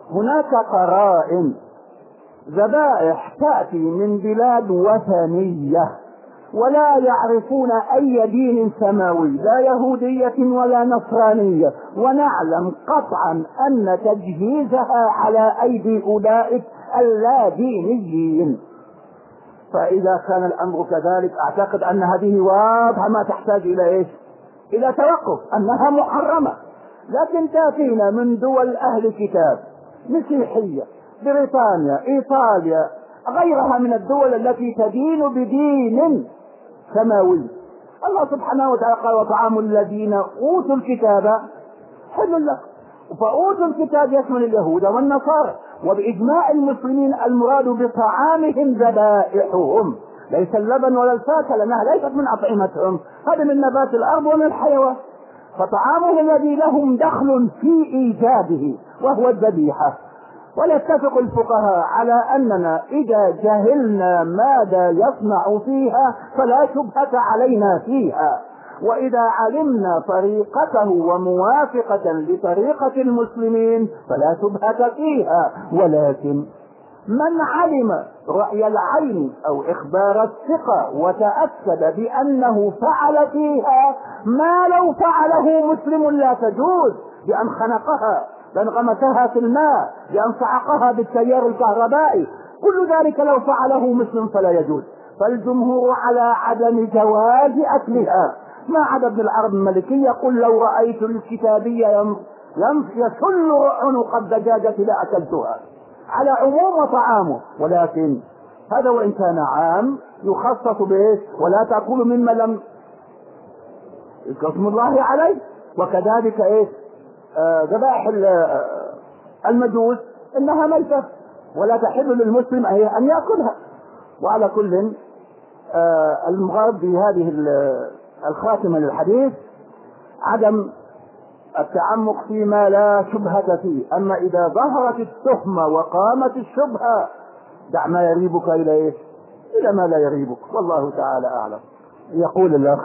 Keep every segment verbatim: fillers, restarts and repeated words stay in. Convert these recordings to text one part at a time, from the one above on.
هناك قرائن ذبائح تأتي من بلاد وثنية ولا يعرفون أي دين سماوي، لا يهودية ولا نصرانية، ونعلم قطعا أن تجهيزها على أيدي أولئك اللادينيين. فإذا كان الأمر كذلك أعتقد أن هذه واضحة ما تحتاج إلى إيش؟ إلى توقف، أنها محرمة. لكن تأتينا من دول أهل كتاب مسيحية، بريطانيا، إيطاليا، غيرها من الدول التي تدين بدين سماوي. الله سبحانه وتعالى قال: وطعام الذين أوتوا الكتاب حل لكم. فأوتوا الكتاب يشمل اليهود والنصارى، وبإجماع المسلمين المراد بطعامهم ذبائحهم، ليس اللبن ولا الفاكهة لأنها ليست من أطعمتهم، هذا من نبات الأرض ومن الحيوان. فطعامهم الذي لهم دخل في إيجاده وهو الذبيحة. ويتفق الفقهاء على أننا إذا جهلنا ماذا يصنع فيها فلا شبهة علينا فيها، وإذا علمنا طريقته وموافقة لطريقة المسلمين فلا شبهة فيها. ولكن من علم رأي العين أو إخبار الثقة وتأكد بأنه فعل فيها ما لو فعله مسلم لا تجوز، بأن خنقها، بأن غمسها في الماء، بأن صعقها بالتيار الكهربائي، كل ذلك لو فعله مسلم فلا يجوز. فالجمهور على عدم جواز أكلها، ما عدا ابن العرب المالكي يقول: لو رأيت الكتابية يشل عنق الدجاجة لأكلتها، على عموم وطعامه. ولكن هذا وإن كان عام يخصص بإيش؟ ولا تأكلوا مما لم يذكر اسم الله عليه. وكذلك إيش؟ ذبائح آه المجوس إنها ميتة ولا تحل للمسلم أن يأكلها. وعلى كل آه المغرب في هذه الخاتمة للحديث عدم التعمق فيما لا شبهة فيه. أما إذا ظهرت التهمة وقامت الشبهة دع ما يريبك إلى إيش؟ إلى ما لا يريبك، والله تعالى أعلم. يقول الأخ: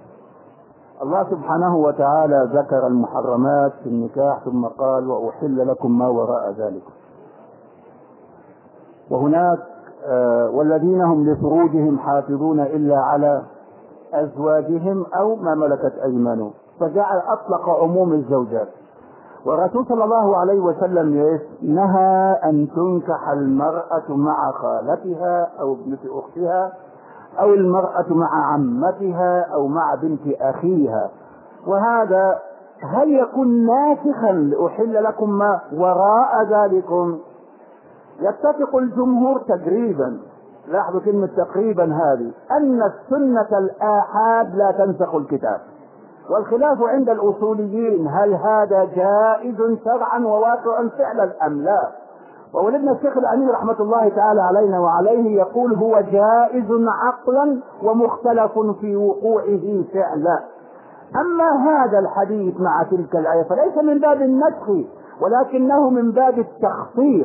الله سبحانه وتعالى ذكر المحرمات في النكاح ثم قال: وأحل لكم ما وراء ذلك. وهناك آه والذين هم لفروجهم حافظون إلا على أزواجهم أو ما ملكت أيمانهم، فجعل أطلق عموم الزوجات. والرسول صلى الله عليه وسلم نهى أن تنكح المرأة مع خالتها أو ابنة أختها أو المرأة مع عمتها أو مع بنت أخيها. وهذا هل يكون ناسخا لأحل لكم ما وراء ذلكم؟ يتفق الجمهور تقريبا، لاحظوا كلمة تقريبا هذه، أن السنة الآحاد لا تنسخ الكتاب. والخلاف عند الأصوليين هل هذا جائز شرعا وواقعا فعلا أم لا. وولدنا الشيخ الأمين رحمة الله تعالى علينا وعليه يقول: هو جائز عقلا ومختلف في وقوعه فعلا. أما هذا الحديث مع تلك الآية فليس من باب النسخ ولكنه من باب التخصيص.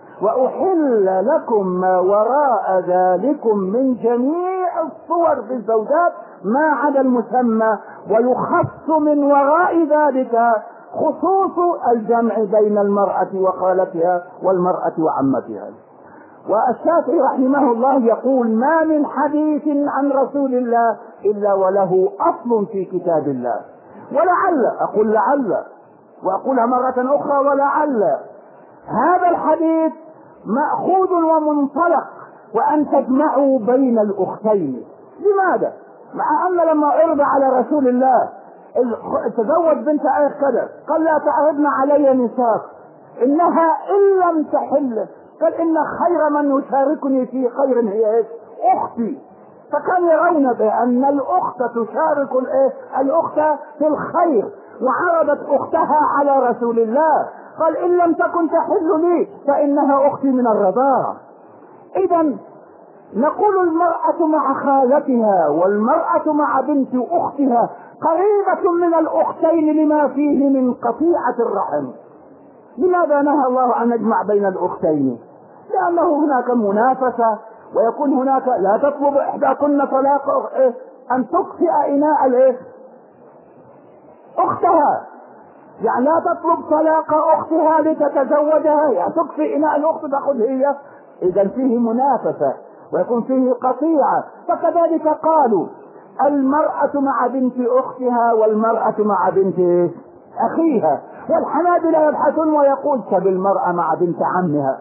وأحل لكم ما وراء ذلكم من جميع الصور في الزوجات ما عدا المسمى، ويخص من وراء ذلك خصوص الجمع بين المرأة وخالتها والمرأة وعمتها. والشافعي رحمه الله يقول: ما من حديث عن رسول الله إلا وله أصل في كتاب الله. ولعل، أقول لعل وأقولها مرة أخرى ولعل، هذا الحديث مأخوذ ومنطلق وأن تجمعوا بين الأختين. لماذا؟ مع أن لما عرض على رسول الله تزوج بنت أخ كذا قال: لا تعرضن علي نساء إنها إن لم تحل، قال: إن خير من يشاركني في خير هي أختي. فكان يرون بأن الأخت تشارك الأخت في الخير، وعرضت أختها على رسول الله قال: إن لم تكن تحل لي فإنها أختي من الرضاعة. إذن نقول المرأة مع خالتها والمرأة مع بنت أختها قريبة من الأختين لما فيه من قطيعة الرحم. لماذا نهى الله أن نجمع بين الأختين؟ لأنه هناك منافسة، ويكون هناك لا تطلب إحداكن طلاق أن تكفئ إناء الإيه؟ أختها. يعني لا تطلب طلاق اختها لتتزوجها، يعني تكفي اناء الاخت تاخذ هي. اذا فيه منافسه ويكون فيه قطيعه. فكذلك قالوا المرأة مع بنت اختها والمرأة مع بنت اخيها. والحنابلة يبحثون ويقول طب المرأة مع بنت عمها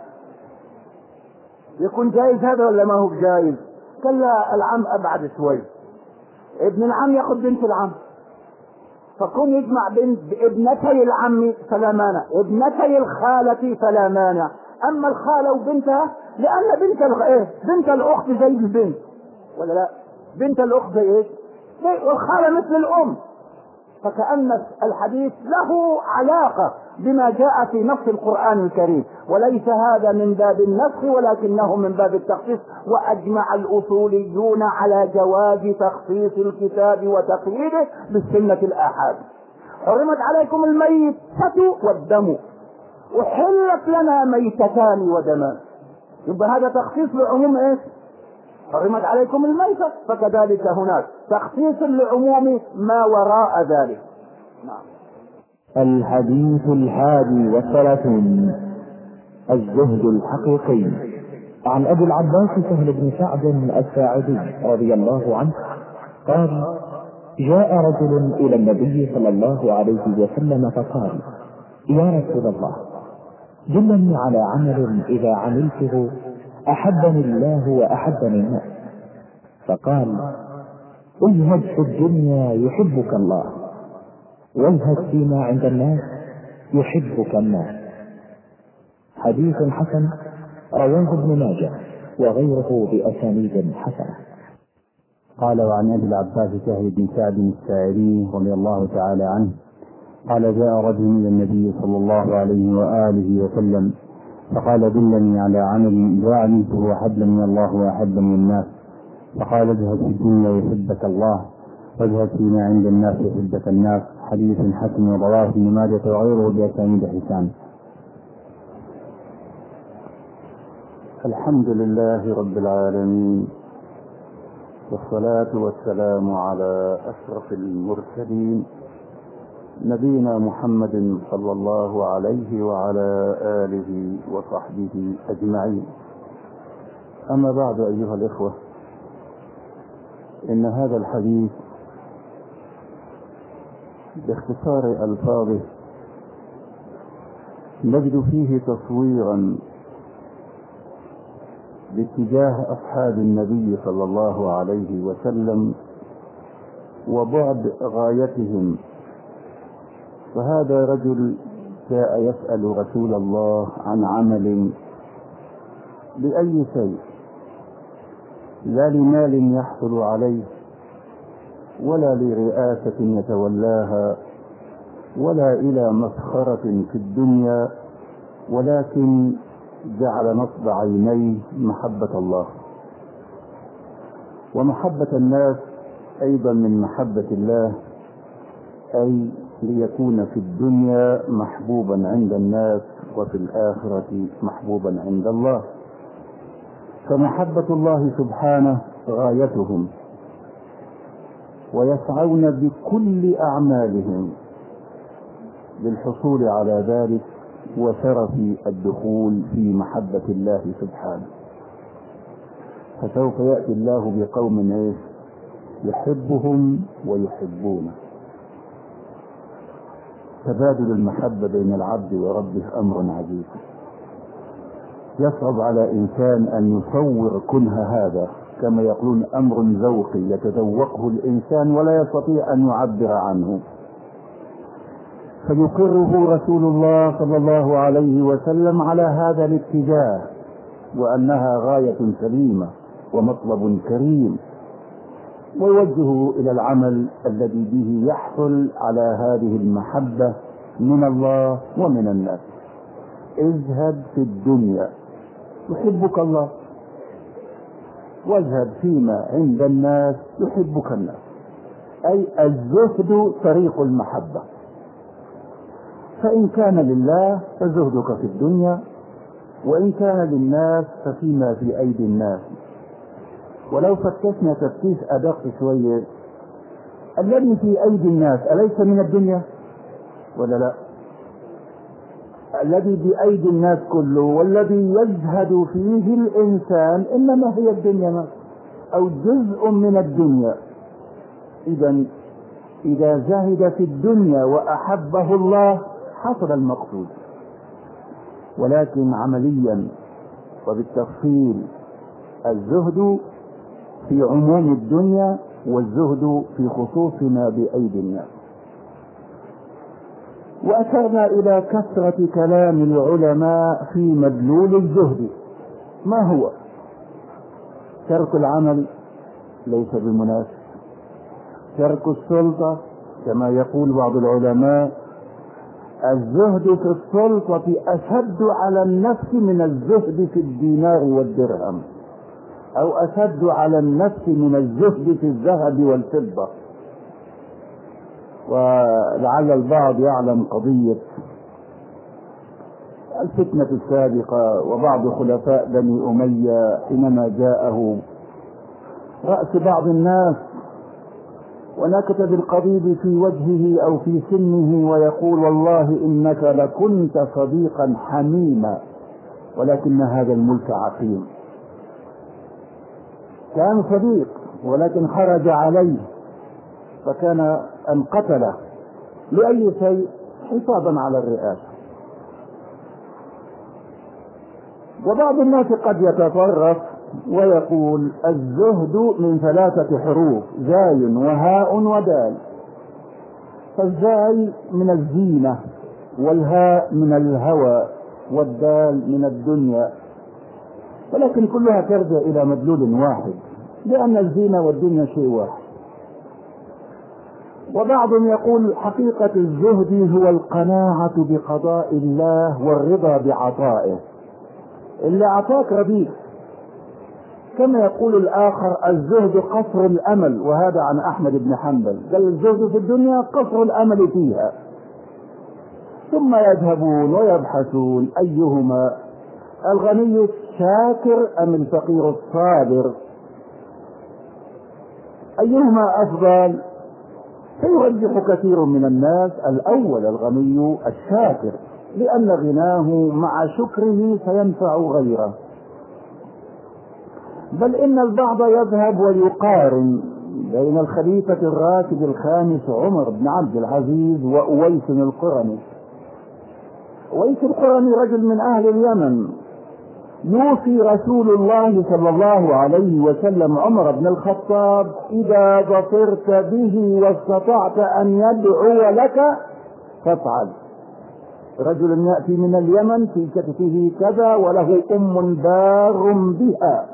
يكون جائز هذا ولا ما هو جائز؟ قال لا، العم ابعد شوي. ابن العم ياخذ بنت العم، فكون يجمع بين ابنتي العم فلا مانع، ابنتي الخالة فلا مانع. اما الخالة وبنتها، لان بنت الخ... ايه بنت الاخت زي البنت ولا لا؟ بنت الاخت زي ايه؟ والخالة مثل الام. فكأن الحديث له علاقة بما جاء في نص القرآن الكريم، وليس هذا من باب النسخ ولكنه من باب التخصيص. وأجمع الأصوليون على جواز تخصيص الكتاب وتقييده بالسنة الآحاد. حرمت عليكم الميتة والدم، وحلت لنا ميتتان ودمان. يبقى هذا تخصيص لعموم ايش؟ حرمت عليكم الميتة، فكذلك هناك تخصيص لعموم ما وراء ذلك. نعم. الحديث الحادي والثلاثون: الزهد الحقيقي. عن ابي العباس سهل بن سعد الساعدي رضي الله عنه قال: جاء رجل الى النبي صلى الله عليه وسلم فقال: يا رسول الله، دلني على عمل اذا عملته احبني الله واحبني الناس. فقال: اجهد في الدنيا يحبك الله، واجهد فيما عند الناس يحبك الناس. حديث حسن رواه ابن ماجه وغيره باسانيد حسنه. قال: وعن ابي العباس سهل بن سعد الساعدي رضي الله تعالى عنه قال: جاء رجل الى النبي صلى الله عليه واله وسلم فقال: دلني على عمل اذا عملته احبني الله واحبني الناس. فقال: اجهد في الدنيا يحبك الله، واجهد فيما عند الناس يحبك الناس. حديث حسن رواه ابن ماجه وغيره باسانيد حسان. الحمد لله رب العالمين، والصلاة والسلام على أشرف المرسلين نبينا محمد صلى الله عليه وعلى آله وصحبه أجمعين. أما بعد، أيها الإخوة، إن هذا الحديث باختصار ألفاظه نجد فيه تصويرا باتجاه أصحاب النبي صلى الله عليه وسلم وبعد غايتهم. فهذا رجل جاء يسأل رسول الله عن عمل بأي شيء، لا لمال يحصل عليه، ولا لرئاسة يتولاها، ولا إلى مسخرة في الدنيا، ولكن جعل نصب عينيه محبة الله ومحبة الناس أيضا من محبة الله، أي ليكون في الدنيا محبوبا عند الناس وفي الآخرة محبوبا عند الله. فمحبة الله سبحانه غايتهم، ويسعون بكل أعمالهم للحصول على ذلك وشرف الدخول في محبة الله سبحانه. فسوف يأتي الله بقوم ايش؟ يحبهم ويحبونه. تبادل المحبة بين العبد وربه أمر عجيب، يصعب على إنسان أن يصور كنه هذا، كما يقولون أمر ذوقي يتذوقه الإنسان ولا يستطيع أن يعبر عنه. فيقره رسول الله صلى الله عليه وسلم على هذا الاتجاه، وأنها غاية سليمة ومطلب كريم، ويوجهه إلى العمل الذي به يحصل على هذه المحبة من الله ومن الناس. اذهب في الدنيا يحبك الله، واذهب فيما عند الناس يحبك الناس، أي الزهد طريق المحبة. فإن كان لله فزهدك في الدنيا، وإن كان للناس ففيما في أيدي الناس. ولو فتشنا تفتيش أدق شوية، الذي في أيدي الناس أليس من الدنيا ولا لا؟ الذي بأيدي الناس كله والذي يزهد فيه الإنسان إنما هي الدنيا أو جزء من الدنيا. إذا إذا زهد في الدنيا وأحبه الله حصل المقصود. ولكن عمليا وبالتفصيل الزهد في عموم الدنيا والزهد في خصوص ما بأيدي الناس. وأشرنا إلى كثرة كلام العلماء في مدلول الزهد. ما هو؟ ترك العمل ليس بمناسب، ترك السلطة كما يقول بعض العلماء الزهد في السلطة أشد على النفس من الزهد في الدينار والدرهم، أو أشد على النفس من الزهد في الذهب والفضة. ولعل البعض يعلم قضية الفتنة السابقة وبعض خلفاء بني أمية حينما جاءه رأس بعض الناس ونكت بالقضيب في وجهه أو في سنه ويقول والله إنك لكنت صديقا حميما ولكن هذا الملك عقيم. كان صديق ولكن خرج عليه فكان أن قتله لأي شيء؟ حفاظا على الرئاسة. وبعض الناس قد يتطرف ويقول الزهد من ثلاثة حروف زاي وهاء ودال، فالزاي من الزينة والهاء من الهوى والدال من الدنيا، ولكن كلها ترجع إلى مدلول واحد لأن الزينة والدنيا شيء واحد. وبعضهم يقول حقيقة الزهد هو القناعة بقضاء الله والرضا بعطائه. اللي أعطاك رضيك. كما يقول الآخر الزهد قصر الأمل، وهذا عن أحمد بن حنبل، قال الزهد في الدنيا قصر الأمل فيها. ثم يذهبون ويبحثون أيهما الغني الشاكر أم الفقير الصابر، أيهما أفضل؟ فيرجح كثير من الناس الأول الغني الشاكر، لأن غناه مع شكره سينفع غيره. بل إن البعض يذهب ويقارن بين الخليفة الراشد الخامس عمر بن عبد العزيز وأويس القرني. أويس القرني رجل من أهل اليمن، يوصي رسول الله صلى الله عليه وسلم عمر بن الخطاب إذا ظفرت به واستطعت أن يدعو لك فافعل. رجل يأتي من اليمن في كتفه كذا وله أم بار بها،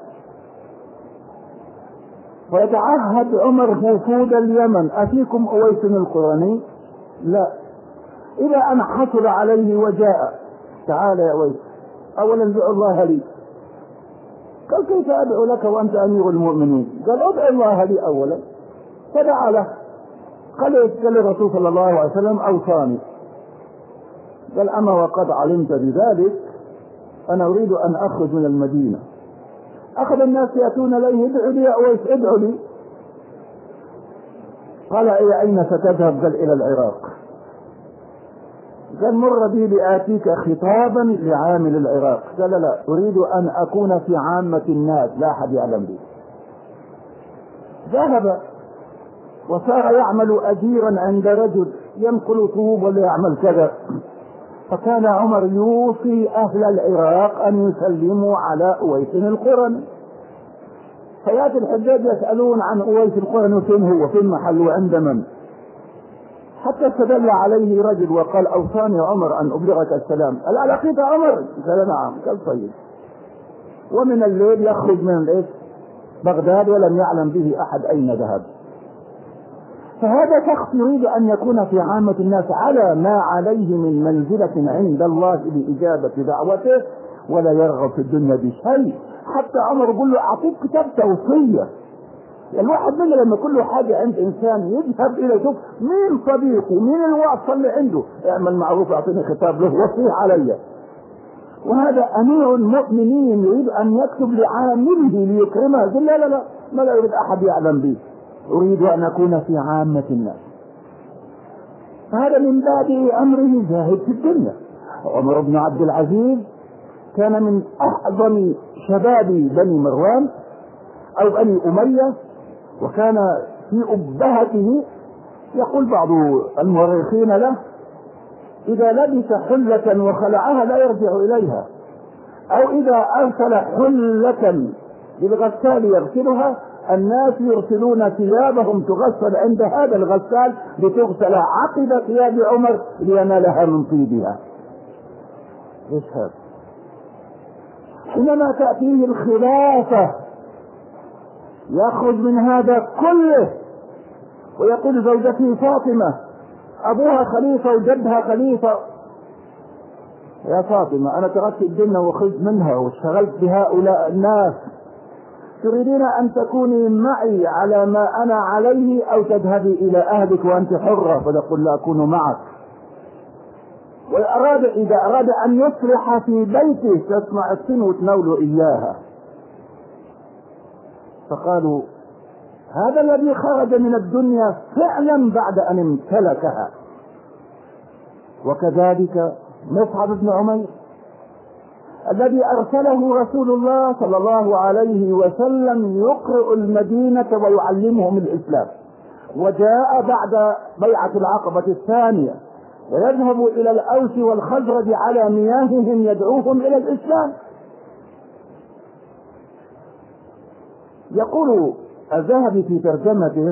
فيتعهد عمر وفود اليمن أفيكم أويس القرني؟ لا. إذا أن حصل عليه وجاء تعال يا أويس أولا ادعو الله لي. قال كيف أدعو لك وأنت أمير المؤمنين؟ قال ادعو الله لي أولا. فدعا له. قال قال الرسول صلى الله عليه وسلم أوصاني. قال أما وقد علمت بذلك أنا أريد أن أخرج من المدينة. أخذ الناس يأتون إليه ادعو لي يا أويس ادعو لي. قال إلى أين ستذهب؟ قال إلى العراق. قال مر بي لآتيك خطابا لعامل العراق. قال لا أريد أن أكون في عامة الناس لا أحد يعلم بي. ذهب وصار يعمل أجيرا عند رجل ينقل طوب ولا يعمل كذا. فكان عمر يوصي أهل العراق أن يسلموا على أويس القرني. فيأتي الحجاج يسألون عن أويس القرني فين هو فين محله عند من، حتى استدل عليه رجل وقال أوصاني عمر أن أبلغك السلام. قال لقيت عمر؟ قال نعم. قال طيب. ومن الليل يخرج من الإيه؟ بغداد ولم يعلم به أحد أين ذهب. فهذا شخص يريد أن يكون في عامة الناس على ما عليه من منزلة عند الله لإجابة دعوته ولا يرغب في الدنيا بشيء. حتى عمر يقول له أعطيك كتاب توصية. الواحد منا لما كل حاجة عند إنسان يذهب إلى يشوف مين صديقه مين الوصفة اللي عنده، اعمل معروف أعطيني خطاب له وصيه علي. وهذا أمير المؤمنين يريد أن يكتب لعامله ليكرمه. يقول لا لا لا ما لا يريد أحد يعلم به، أريد أن أكون في عامة الناس. هذا من باب أمره زاهد في الدنيا. عمر بن عبد العزيز كان من أعظم شباب بني مروان أو بني أمية، وكان في أبهته. يقول بعض المؤرخين له: إذا لبس حلة وخلعها لا يرجع إليها، أو إذا أرسل حلة للغسال يغسلها، الناس يرسلون ثيابهم تغسل عند هذا الغسال لتغسل عقب ثياب عمر لينالها من طيبها. ايش هذا؟ حينما تأتيه الخلافة يخرج من هذا كله ويقول زوجته فاطمة أبوها خليفة وجدها خليفة: يا فاطمة أنا تركت الجنة وخرجت منها واشتغلت بهؤلاء الناس، تريدين أن تكوني معي على ما أنا عليه أو تذهبي إلى أهلك وأنت حرة؟ فتقول: لا أكون معك. وأراد إذا أراد أن يصلح في بيته تسمع السن وتناول إياها. فقالوا: هذا الذي خرج من الدنيا فعلا بعد أن امتلكها. وكذلك مصعب بن عمير الذي أرسله رسول الله صلى الله عليه وسلم يقرئ المدينة ويعلمهم الإسلام، وجاء بعد بيعة العقبة الثانية ويذهب إلى الأوس والخزرج على مياههم يدعوهم إلى الإسلام. يقول الذهبي في ترجمته: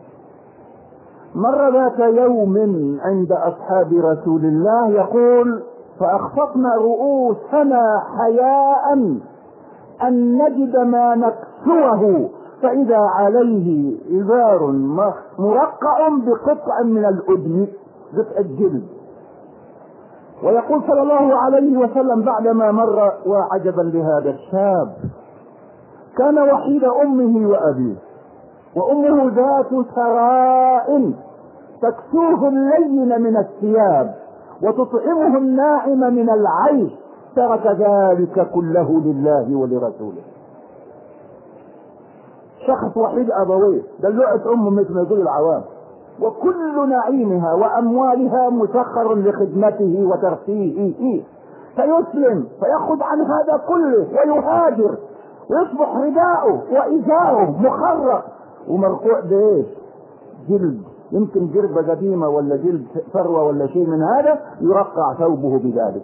مر ذات يوم عند أصحاب رسول الله يقول: فأخفضنا رؤوسنا حياء أن نجد ما نكسوه، فإذا عليه إزار مرقع بقطع من الأدم، قطع الجلد. ويقول صلى الله عليه وسلم بعدما مر: وعجبا لهذا الشاب، كان وحيد أمه وأبيه، وأمه ذات ثراء تكسوه اللين من الثياب وتطعمه الناعم من العيش، ترك ذلك كله لله ولرسوله. شخص وحيد أبويه، دلوعة أمه مثل ما يقول العوام، وكل نعيمها وأموالها مسخر لخدمته وترفيهه، فيسلم فيأخذ عن هذا كله ويهاجر ويصبح رداؤه وإزاره مخرق ومرقوع بإيش؟ جلد، يمكن جربة قديمة ولا جلد ثروة ولا شيء من هذا، يرقع ثوبه بذلك.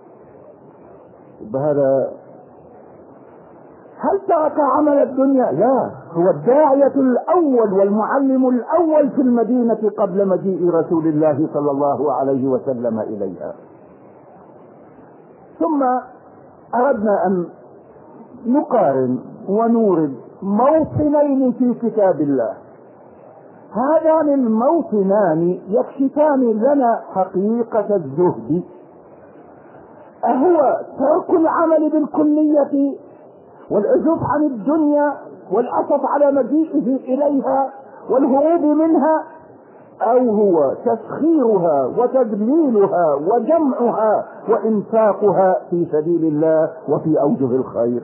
بهذا هل ترك عمل الدنيا؟ لا، هو الداعية الأول والمعلم الأول في المدينة قبل مجيء رسول الله صلى الله عليه وسلم إليها. ثم أردنا أن نقارن ونورد موطنين في كتاب الله. هذان الموطنان يكشفان لنا حقيقة الزهد. أهو ترك العمل بالكلية والعزوف عن الدنيا والأسف على مجيئه إليها والهروب منها، أو هو تسخيرها وتدليلها وجمعها وإنفاقها في سبيل الله وفي أوجه الخير؟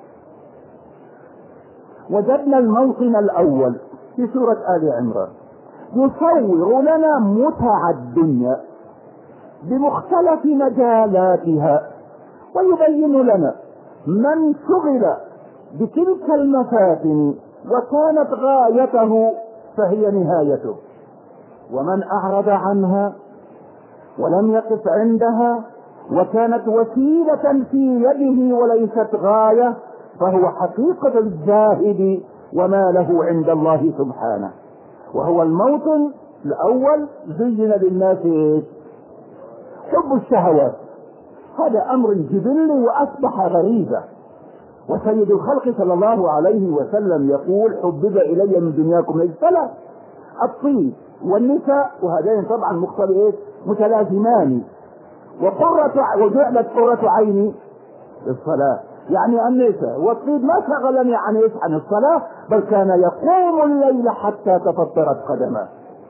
وجدنا الموطن الأول في سورة آل عمران يصور لنا متع الدنيا بمختلف مجالاتها، ويبين لنا من شغل بتلك المفاتن وكانت غايته فهي نهايته، ومن أعرض عنها ولم يقف عندها وكانت وسيلة في يده وليست غاية فهو حقيقة الزاهد وما له عند الله سبحانه. وهو الموطن الأول زين للناس حب الشهوات، هذا أمر جبلي وأصبح غريبا. وسيد الخلق صلى الله عليه وسلم يقول: حبب إلي من دنياكم الثلاث: الطيب والنساء، وهذين طبعا مختلفين متلازمان، وقرة وجعلت قرة عيني الصلاة، يعني النساء والطيب ما شغلني عن عن الصلاة، بل كان يقوم الليل حتى تفطرت قدماه،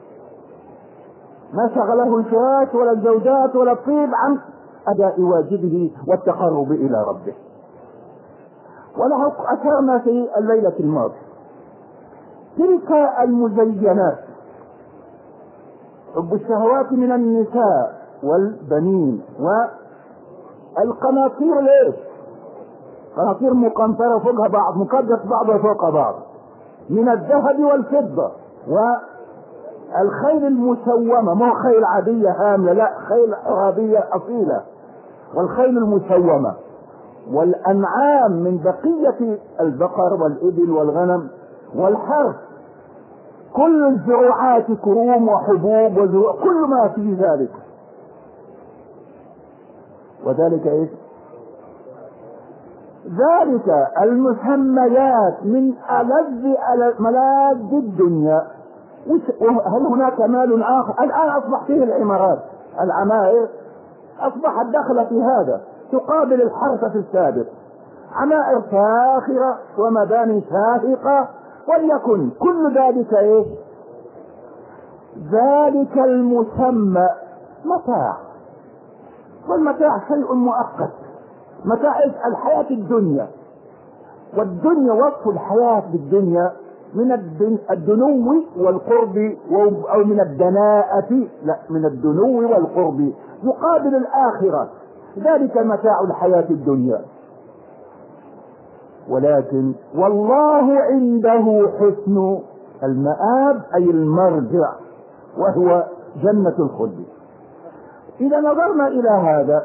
ما شغله الفراش ولا الزوجات ولا الطيب عن أداء واجبه والتقرب إلى ربه. وله أثرنا في الليلة الماضية تلك المزينات، حب الشهوات من النساء والبنين القناطير ليش؟ قناطير مقنطرة فوقها بعض، مقدس بعضها فوق بعض، من الذهب والفضة. والخيل المسومة، مو خيل عادية هاملة، لا، خيل عربية أصيلة. والخيل المسومة والأنعام من بقية البقر والإبل والغنم والحرث، كل الزروعات، كروم وحبوب وزروع، كل ما في ذلك. وذلك ايش؟ ذلك المسميات من ألذ ملاذ الدنيا. هل هناك مال آخر؟ الآن أصبح فيه العمارات، العمائر أصبحت داخلة في هذا، تقابل الحرث في السابق، عمائر فاخرة ومباني شاهقة، وليكن كل ذلك ايش؟ ذلك المسمى متاع، والمتاع شيء مؤقت. متاع الحياة الدنيا، والدنيا وصف الحياة بالدنيا من الدنو والقرب، او من الدناءة، لا، من الدنو والقرب، يقابل الآخرة. ذلك متاع الحياة الدنيا. ولكن والله عنده حسن المآب، أي المرجع، وهو جنة الخلد. إذا نظرنا إلى هذا،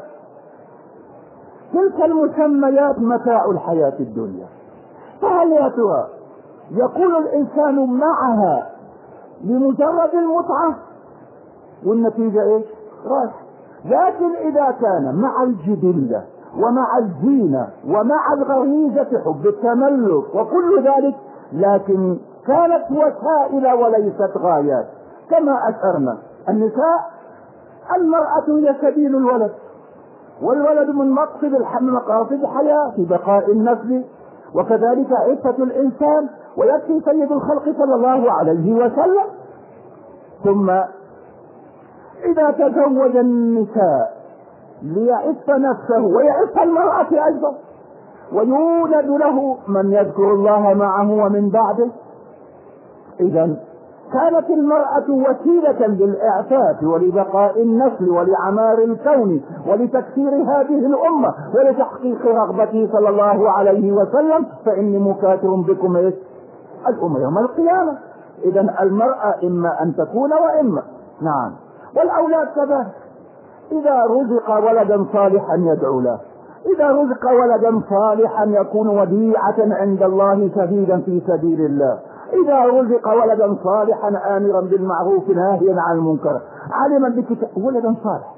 تلك المسميات متاع الحياة الدنيا، فهل يا ترى يقول الإنسان معها لمجرد المتعة والنتيجة إيش؟ راح. لكن إذا كان مع الجبلة ومع الزينة ومع الغريزة، حب التملك وكل ذلك، لكن كانت وسائل وليست غايات. كما أشرنا، النساء، المرأة هي سبيل الولد، والولد من مقصد مقاصد الحياة في بقاء النسل، وكذلك عفة الإنسان. ويكفي سيد الخلق صلى الله عليه وسلم. ثم إذا تزوج النساء ليعف نفسه ويعف المرأة أيضا، ويولد له من يذكر الله معه ومن بعده، إذا كانت المرأة وسيلة للإعفاف ولبقاء النسل ولعمار الكون ولتكثير هذه الأمة ولتحقيق رغبته صلى الله عليه وسلم، فإني مكاثر بكم إيه؟ الأمة يوم القيامة. إذا المرأة إما أن تكون وإما، نعم، والأولاد كذلك. إذا رزق ولدا صالحا يدعو له، إذا رزق ولدا صالحا يكون وديعة عند الله شهيدا في سبيل الله، إذا رزق ولدا صالحا آمرا بالمعروف ناهيا عن المنكر، علما بكتاب ولدا صالح.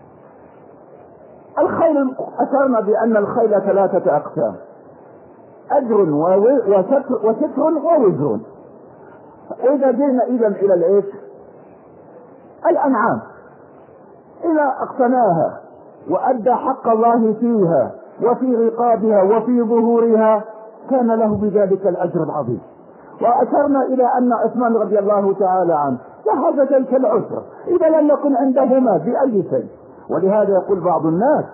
الخيل، أشرنا بأن الخيل ثلاثة أقسام: أجر وستر ووزر. وإذا جئنا إذا إلى الإيش؟ الأنعام، إذا أقسناها وأدى حق الله فيها وفي رقابها وفي ظهورها، كان له بذلك الأجر العظيم. وأشرنا إلى أن عثمان رضي الله تعالى عنه جهز تلك العسر إذا لم يكن عندهما بأي شيء. ولهذا يقول بعض الناس: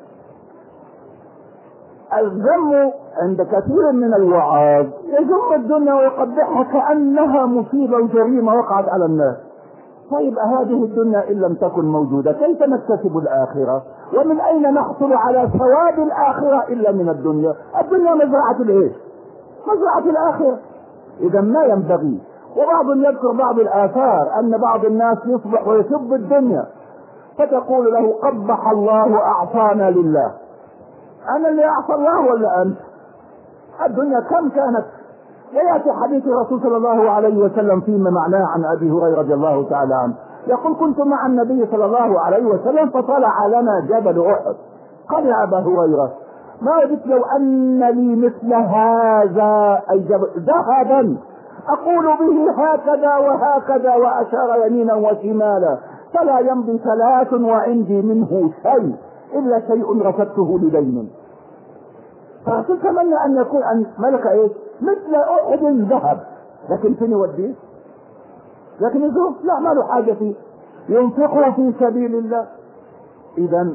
الذم عند كثير من الوعاظ يذم الدنيا ويقبحها كأنها مصيبة وجريمة وقعت على الناس. طيب هذه الدنيا إن لم تكن موجودة كيف نكتسب الآخرة؟ ومن أين نحصل على ثواب الآخرة إلا من الدنيا؟ الدنيا مزرعة الإيش؟ مزرعة الآخرة. إذا ما ينبغي. وبعض يذكر بعض الآثار أن بعض الناس يصبح ويسب الدنيا، فتقول له: قبح الله أعطانا لله. أنا اللي أعطى الله ولا أنت؟ الدنيا كم كانت؟ ويأتي حديث الرسول صلى الله عليه وسلم فيما معناه عن أبي هريرة رضي الله تعالى عنه، يقول: كنت مع النبي صلى الله عليه وسلم فطلع لنا جبل أحد. قال يا أبا هريرة: ما وددت لو أن لي مثل هذا، أي جبل ذهبا، أقول به هكذا وهكذا، وأشار يمينا وشمالا، فلا يمضي ثلاث وعندي منه شيء إلا شيء رفضته لدين. فتتمنى أن يكون أن ملك إيش؟ مثل أحد ذهب، لكن فين يوديه؟ لكن يزور لا، ما له حاجة فيه، ينفقه في سبيل الله. إذا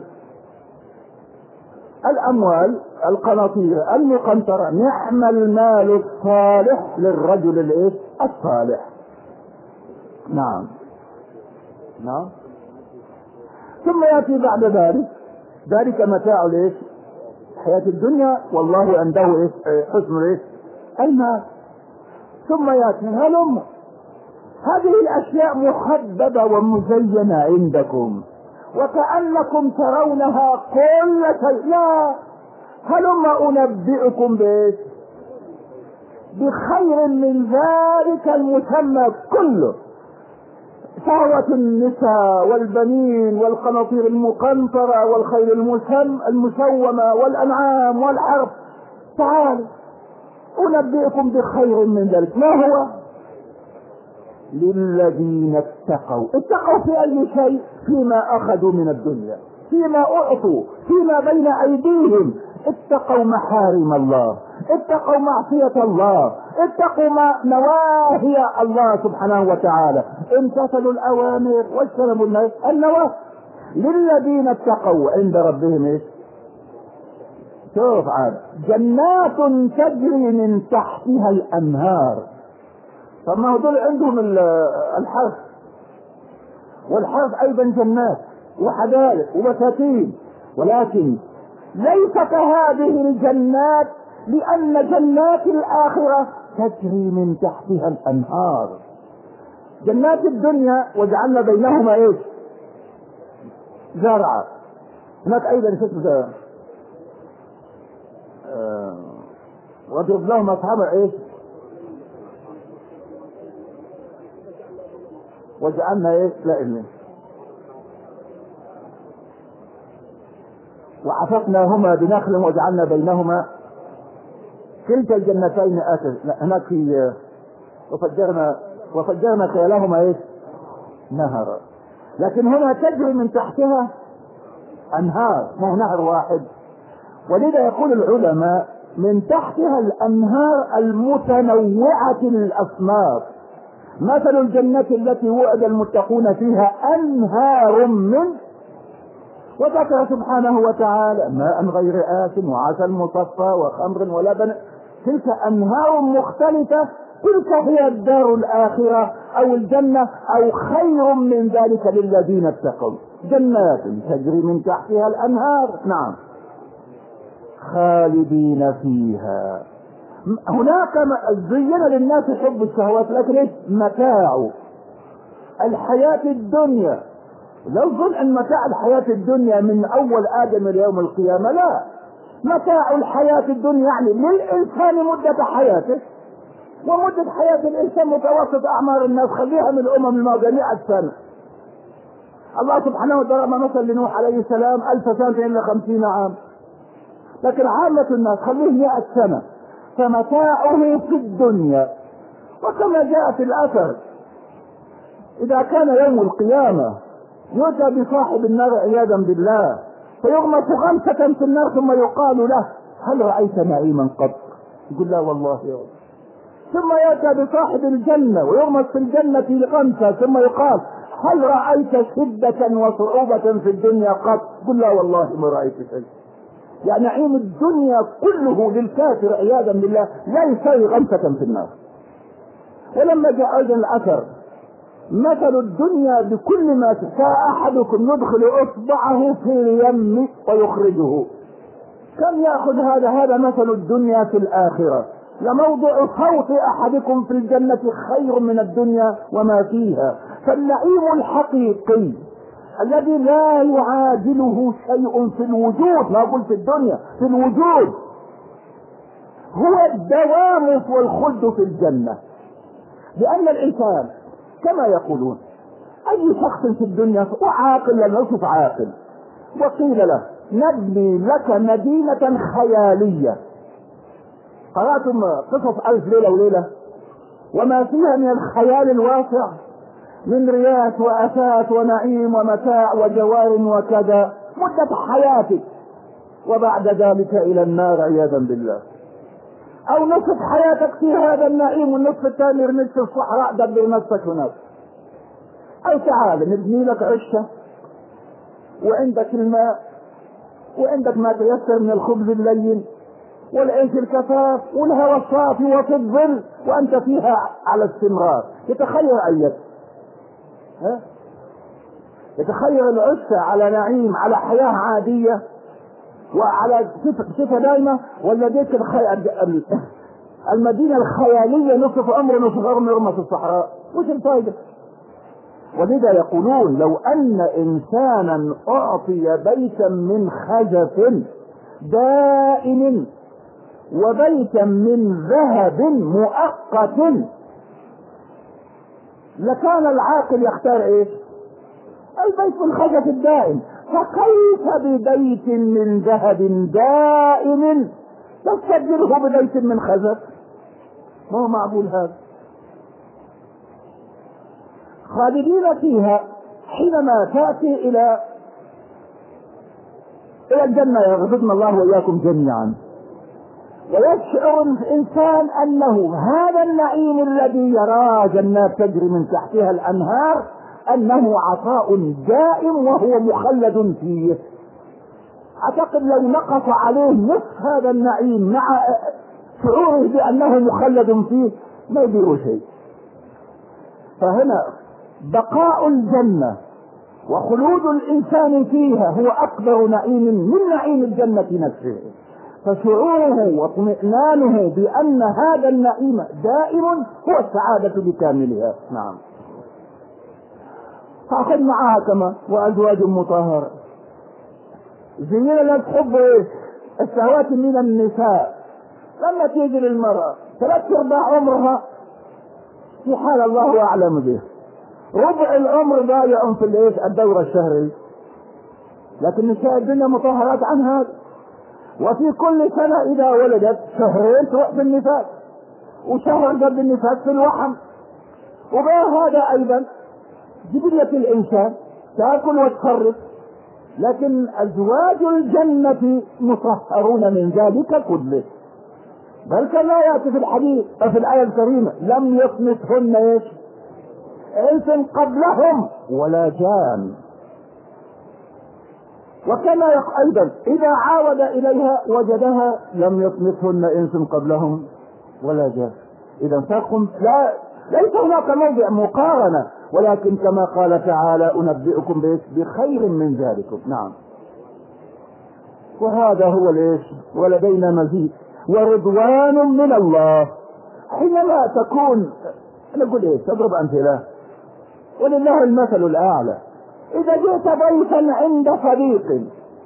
الأموال القناطير المقنطرة نعم المال الصالح للرجل الإيش؟ الصالح. نعم نعم. ثم يأتي بعد ذلك ذلك متاع الايه؟ حياة الدنيا، والله عنده ايه؟ حسن الايه؟ المال. ثم ياتي هلم، هذه الاشياء محببة ومزينة عندكم وكأنكم ترونها كل شيء. لا، هلم انبئكم بايه؟ بخير من ذلك المسمى كله، شهوة النساء والبنين والقناطير المقنطرة والخيل المسم المسومة والأنعام والحرث. تعالوا أنبئكم بخير من ذلك. ما هو؟ للذين اتقوا. اتقوا في أي شيء؟ فيما أخذوا من الدنيا، فيما أعطوا، فيما بين أيديهم. اتقوا محارم الله، اتقوا معصية الله، اتقوا ما نواهي الله سبحانه وتعالى، امتثلوا الأوامر واجتنبوا النواهي. للذين اتقوا عند ربهم ايش؟ شوف عاد، جنات تجري من تحتها الأنهار. طب ما هو دول عندهم الحرث، والحرث أيضا جنات وحدائق وبساتين، ولكن ليس كهذه الجنات، لأن جنات الآخرة تجري من تحتها الأنهار. جنات الدنيا وجعلنا بينهما ايش؟ زرعا. هناك أيضا شكل آه وضرب لهم أصحاب ايش؟ وجعلنا ايش؟ لا إله وحفظناهما بنخل وجعلنا بينهما كلتا الجنتين آتت. لا، هناك في وفجرنا وفجرنا خلالهما ايش؟ نهر. لكن هنا تجري من تحتها انهار، مو نهر واحد. ولذا يقول العلماء من تحتها الانهار المتنوعة الاصناف. مثل الجنة التي وعد المتقون فيها انهار من، وذكر سبحانه وتعالى ماء غير آسن وعسل مصفى وخمر ولبن. تلك أنهار مختلفة، تلك هي الدار الآخرة أو الجنة، أو خير من ذلك للذين اتقوا. جنات تجري من تحتها الأنهار، نعم، خالدين فيها. هناك زين للناس حب الشهوات، لكن ايش؟ متاع الحياة الدنيا. لا تظن ان متاع الحياة الدنيا من اول ادم الى يوم القيامة، لا. متاع الحياة الدنيا يعني للانسان مدة حياته، ومدة حياة الانسان متوسط اعمار الناس خليها من الامم الماضية مئة سنة. الله سبحانه وتعالى مثل لنوح عليه السلام الف سنة الا خمسين عام، لكن عامة الناس خليه مئة سنة. فمتاعه في الدنيا. وكما جاء في الاثر اذا كان يوم القيامة يؤتى بصاحب النار عياذا بالله فيغمس غمسة في النار ثم يقال له هل رأيت نعيما قط؟ يقول لا والله يا رب. ثم يأتى بصاحب الجنة ويغمس في الجنة غمسة ثم يقال هل رأيت شدة وصعوبة في الدنيا قط؟ يقول لا والله ما رأيت شيء. يعني نعيم الدنيا كله للكافر عياذا بالله لا يساوي غمسة في النار. ولما جاء أيضا الأثر مثل الدنيا بكل ما تشاء احدكم يدخل اصبعه في اليم ويخرجه. كم ياخذ هذا؟ هذا مثل الدنيا في الاخره. لموضع صوت احدكم في الجنه خير من الدنيا وما فيها. فالنعيم الحقيقي الذي لا يعادله شيء في الوجود، ما اقول في الدنيا، في الوجود، هو الدوام والخلد في الجنه. لان الانسان كما يقولون اي شخص في الدنيا وعاقل، لم يصف عاقل، وقيل له نبني لك مدينة خيالية. قرأتم قصص ألف ليلة وليلة وما فيها من الخيال الواسع من رياح وأثاث ونعيم ومتاع وجوار وكذا مدة حياتك، وبعد ذلك إلى النار عياذا بالله. او نصف حياتك في هذا النعيم والنصف الثاني رميت في الصحراء دبر نفسك هناك. او تعال نبني لك عشه وعندك الماء وعندك ما تيسر من الخبز اللين والعيش الكفاف والهواء الصافي وفي الظل وانت فيها على استمرار. يتخيل ايات ها يتخيل العشه على نعيم على حياه عاديه وعلى صفة دائمة، ولا ديك الخي... المدينة الخيالية نصف عمر نصف عمر يرمى في الصحراء، وش الفائدة؟ ولذا يقولون لو أن إنسانا أعطي بيتا من خزف دائم وبيتا من ذهب مؤقت لكان العاقل يختار ايه؟ البيت من خزف الدائم. فكيف ببيت من ذهب دائم تستبدله ببيت من خزف؟ ما هو معقول هذا. خالدين فيها حينما تأتي إلى إلى الجنة، يغفرنا الله وإياكم جميعا، ويشعر الإنسان أنه هذا النعيم الذي يراه جنات تجري من تحتها الأنهار أنه عطاء دائم وهو مخلد فيه. أعتقد لو نقص عليه نصف هذا النعيم مع شعوره بأنه مخلد فيه ما يدير شيء. فهنا بقاء الجنة وخلود الإنسان فيها هو أكبر نعيم من نعيم الجنة نفسه، فشعوره واطمئنانه بأن هذا النعيم دائم هو السعادة بكاملها. نعم. فأخذ معها كما وأزواج مطهرة. زين لنا تحب الشهوات من النساء، لما تيجي للمرأة ثلاث أرباع عمرها في حال الله أعلم به، ربع العمر ضايع في الايش الدورة الشهرية، لكن نساء الدنيا مطهرات عن هذا. وفي كل سنة إذا ولدت شهرين تروح في النفاس، وشهر قبل النفاس في الوحم. وغير هذا أيضا جبلة الإنسان تأكل وتخرج، لكن أزواج الجنة مطهرون من ذلك كله. بل كما يأتي في الحديث في الآية الكريمة لم يطمثهن ايش؟ انس قبلهم ولا جان. وكما ايضا اذا عاود اليها وجدها لم يطمثهن انس قبلهم ولا جان. اذا فرق لا ليس هناك موضع مقارنة، ولكن كما قال تعالى انبئكم بخير من ذلكم. نعم. وهذا هو ليش ولدينا مزيد ورضوان من الله. حينما تكون نقول ايش تضرب امثله ولله المثل الاعلى، اذا جئت بيتا عند صديق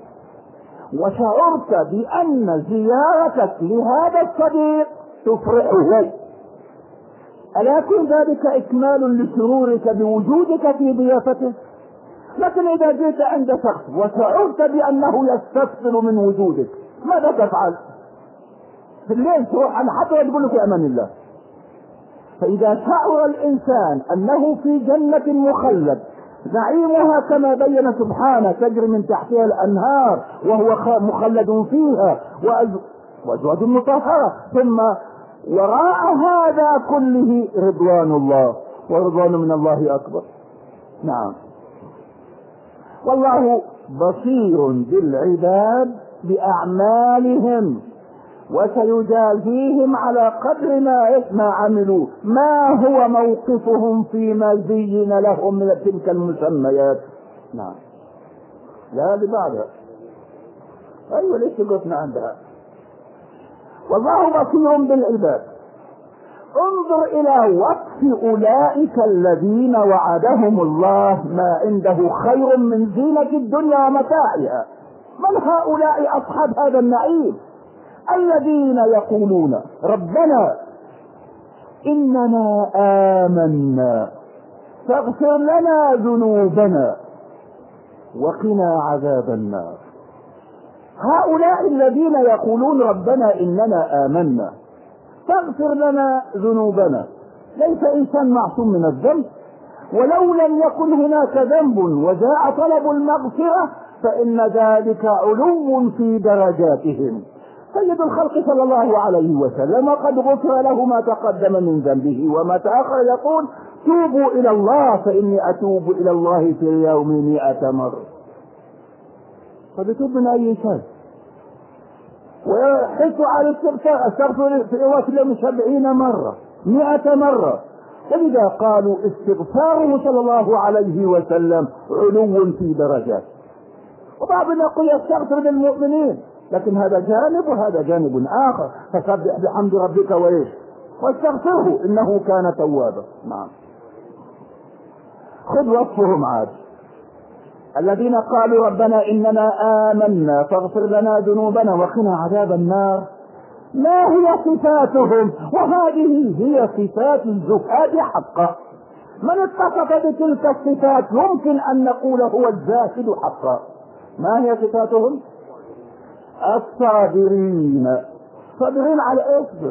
وشعرت بان زيارتك لهذا الصديق تفرحه، الا يكون ذلك اكمال لسرورك بوجودك في ضيافته؟ لكن اذا جئت عند شخص وشعرت بانه يستفسر من وجودك ماذا تفعل؟ في الليل تروح على حتى تقول له في امان الله. فاذا شعر الانسان انه في جنة مخلد نعيمها كما بين سبحانه تجري من تحتها الانهار وهو مخلد فيها وازواج مطهرة، ثم وراء هذا كله رضوان الله، ورضوان من الله اكبر. نعم. والله بصير بالعباد باعمالهم وسيجازيهم على قدر ما ما عملوا. ما هو موقفهم فيما زين لهم من تلك المسميات؟ نعم. لا اللي بعدها ايوه ليش قلنا عندها. والله بصير بالعباد. انظر الى وصف اولئك الذين وعدهم الله ما عنده خير من زينة الدنيا ومتاعها. من هؤلاء اصحاب هذا النعيم الذين يقولون ربنا إننا آمنا فاغفر لنا ذنوبنا وقنا عذاب النار. هؤلاء الذين يقولون ربنا إننا آمنا فاغفر لنا ذنوبنا. ليس إنسان معصوم من الذنب، ولو لم يكن هناك ذنب وجاء طلب المغفرة فإن ذلك علو في درجاتهم. سيد الخلق صلى الله عليه وسلم قد غفر له ما تقدم من ذنبه وما تأخر، يقول توبوا إلى الله فإني أتوب إلى الله في اليوم مئة مرة. فبتوب من أي شيء ويحث على الاستغفار، استغفر في اليوم سبعين مرة مئة مرة. ولذا قالوا استغفاره صلى الله عليه وسلم علو في درجات. وبعضهم يقول يستغفر للمؤمنين لكن هذا جانب وهذا جانب آخر. فسبح بحمد ربك وإيش واستغفره إنه كان توابا. نعم. خذ وصفهم عاد الذين قالوا ربنا إننا آمنا فاغفر لنا ذنوبنا وقنا عذاب النار. ما هي صفاتهم؟ وهذه هي صفات الزهاد حقا. من اتصف بتلك الصفات يمكن أن نقول هو الزاهد حقا. ما هي صفاتهم؟ الصابرين. صابرين على ايش؟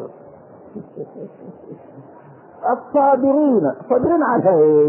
الصابرين صابرين على ايش؟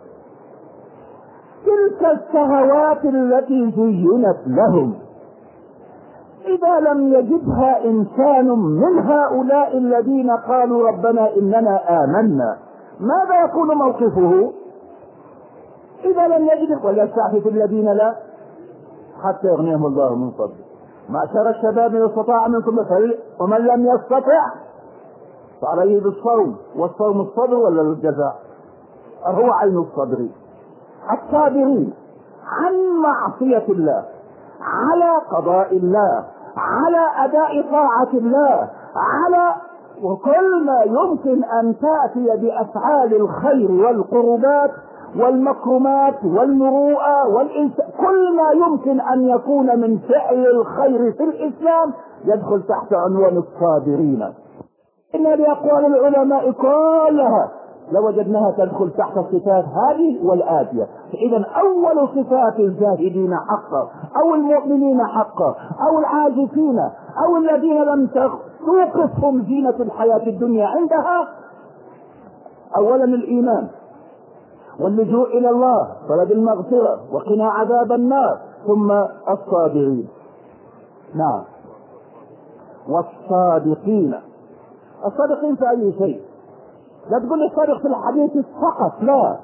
تلك الشهوات التي زينت لهم إذا لم يجدها إنسان من هؤلاء الذين قالوا ربنا إننا آمنا ماذا يكون موقفه؟ إذا لم يجد وليستعفف الذين لا حتى يغنيهم الله من فضله. معشر الشباب من استطاع منكم الفريق ومن لم يستطع فعليه بالصوم. والصوم الصبر ولا الجزاء؟ هو عين الصبر. الصابرين عن معصية الله على قضاء الله على أداء طاعة الله على وكل ما يمكن أن تأتي بأفعال الخير والقربات والمكرمات والمروءة والإنسان كل ما يمكن أن يكون من فعل الخير في الإسلام يدخل تحت عنوان الصابرين. إن بأقوال العلماء كلها لوجدناها تدخل تحت الصفات هذه والآتية. إذا أول صفات الزاهدين حقا أو المؤمنين حقا أو العاجزين أو الذين لم توقفهم زينة الحياة الدنيا عندها أولا الإيمان واللجوء إلى الله طلب المغفرة وقنا عذاب النار ثم الصابرين. نعم. والصادقين. الصادقين في أي شيء؟ لا تقول لي صادق في الحديث فقط، لا.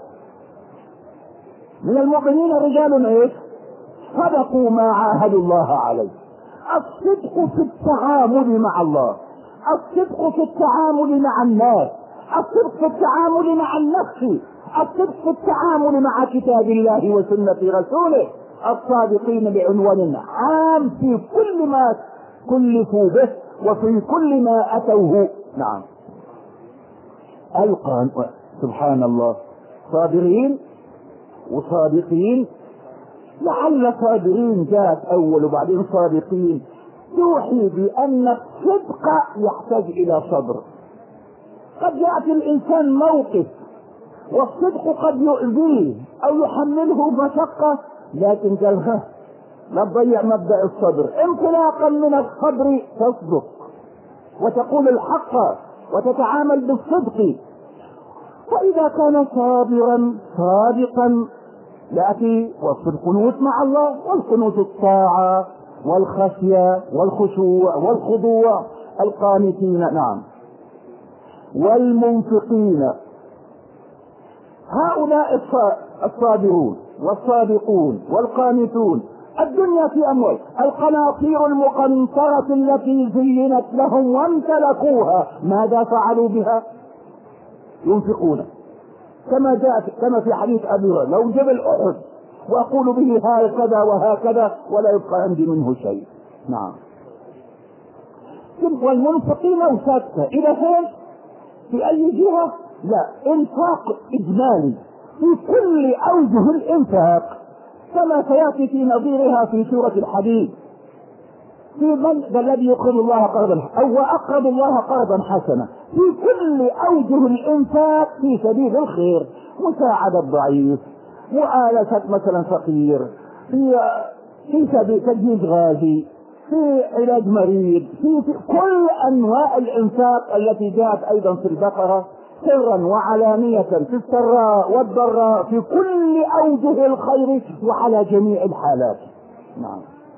من المؤمنين رجال ايش؟ صدقوا ما عاهدوا الله عليه. الصدق في التعامل مع الله، الصدق في التعامل مع الناس، الصدق في التعامل مع النفس، الصدق في التعامل مع كتاب الله وسنة رسوله. الصادقين بعنوان عام في كل ما كلفوا به وفي كل ما أتوه. نعم. القان سبحان الله صابرين وصادقين. لعل صابرين جاءت أول وبعدين صادقين توحي بأن الصدق يحتاج إلى صبر. قد يأتي الإنسان موقف والصدق قد يؤذيه أو يحمله مشقة لكن قالها لا تضيع مبدأ الصبر. انطلاقا من الصبر تصدق وتقول الحق وتتعامل بالصدق. وإذا كان صابرا صادقا يأتي وصف القنوت مع الله والقنوت الطاعة والخشية والخشوع والخضوع. القانتين. نعم. والمنفقين. هؤلاء الصابرون والصادقون والقانتون. الدنيا في أموال القناطير المقنطرة التي زينت لهم وامتلكوها ماذا فعلوا بها؟ ينفقون كما جاء كما في حديث أبي هريرة لو جبل أحد وأقول به هكذا وهكذا ولا يبقى عندي منه شيء. نعم. والمنفقين وسكت إلى فين؟ في أي جهة؟ لا، إنفاق إجمالي في كل أوجه الإنفاق كما سيأتي في نظيرها في سورة الحديد. في من الذي يقرض الله قرضا أو أقرض الله قرضا حسنا في كل أوجه الإنفاق في سبيل الخير. مساعدة ضعيف، مؤالسة مثلا فقير، في في سبيل تجهيز غازي، في علاج مريض، في, في كل أنواع الإنفاق التي جاءت أيضا في البقرة سرا وعلانية في السراء والضراء في كل أوجه الخير وعلى جميع الحالات. نعم.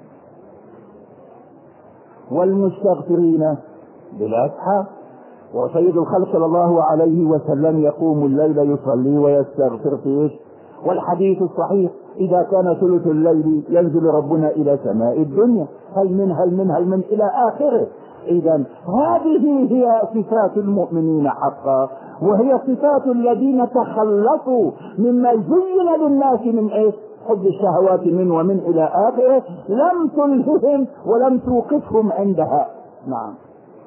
والمستغفرين بالأسحار. وسيد الخلق صلى الله عليه وسلم يقوم الليل يصلي ويستغفر فيه. والحديث الصحيح إذا كان ثلث الليل ينزل ربنا إلى سماء الدنيا هل من هل من هل من إلى آخره. إذا هذه هي صفات المؤمنين حقا وهي صفات الذين تخلصوا مما زين للناس من إيه؟ حب الشهوات من ومن إلى آخره لم تلههم ولم توقفهم عندها. نعم.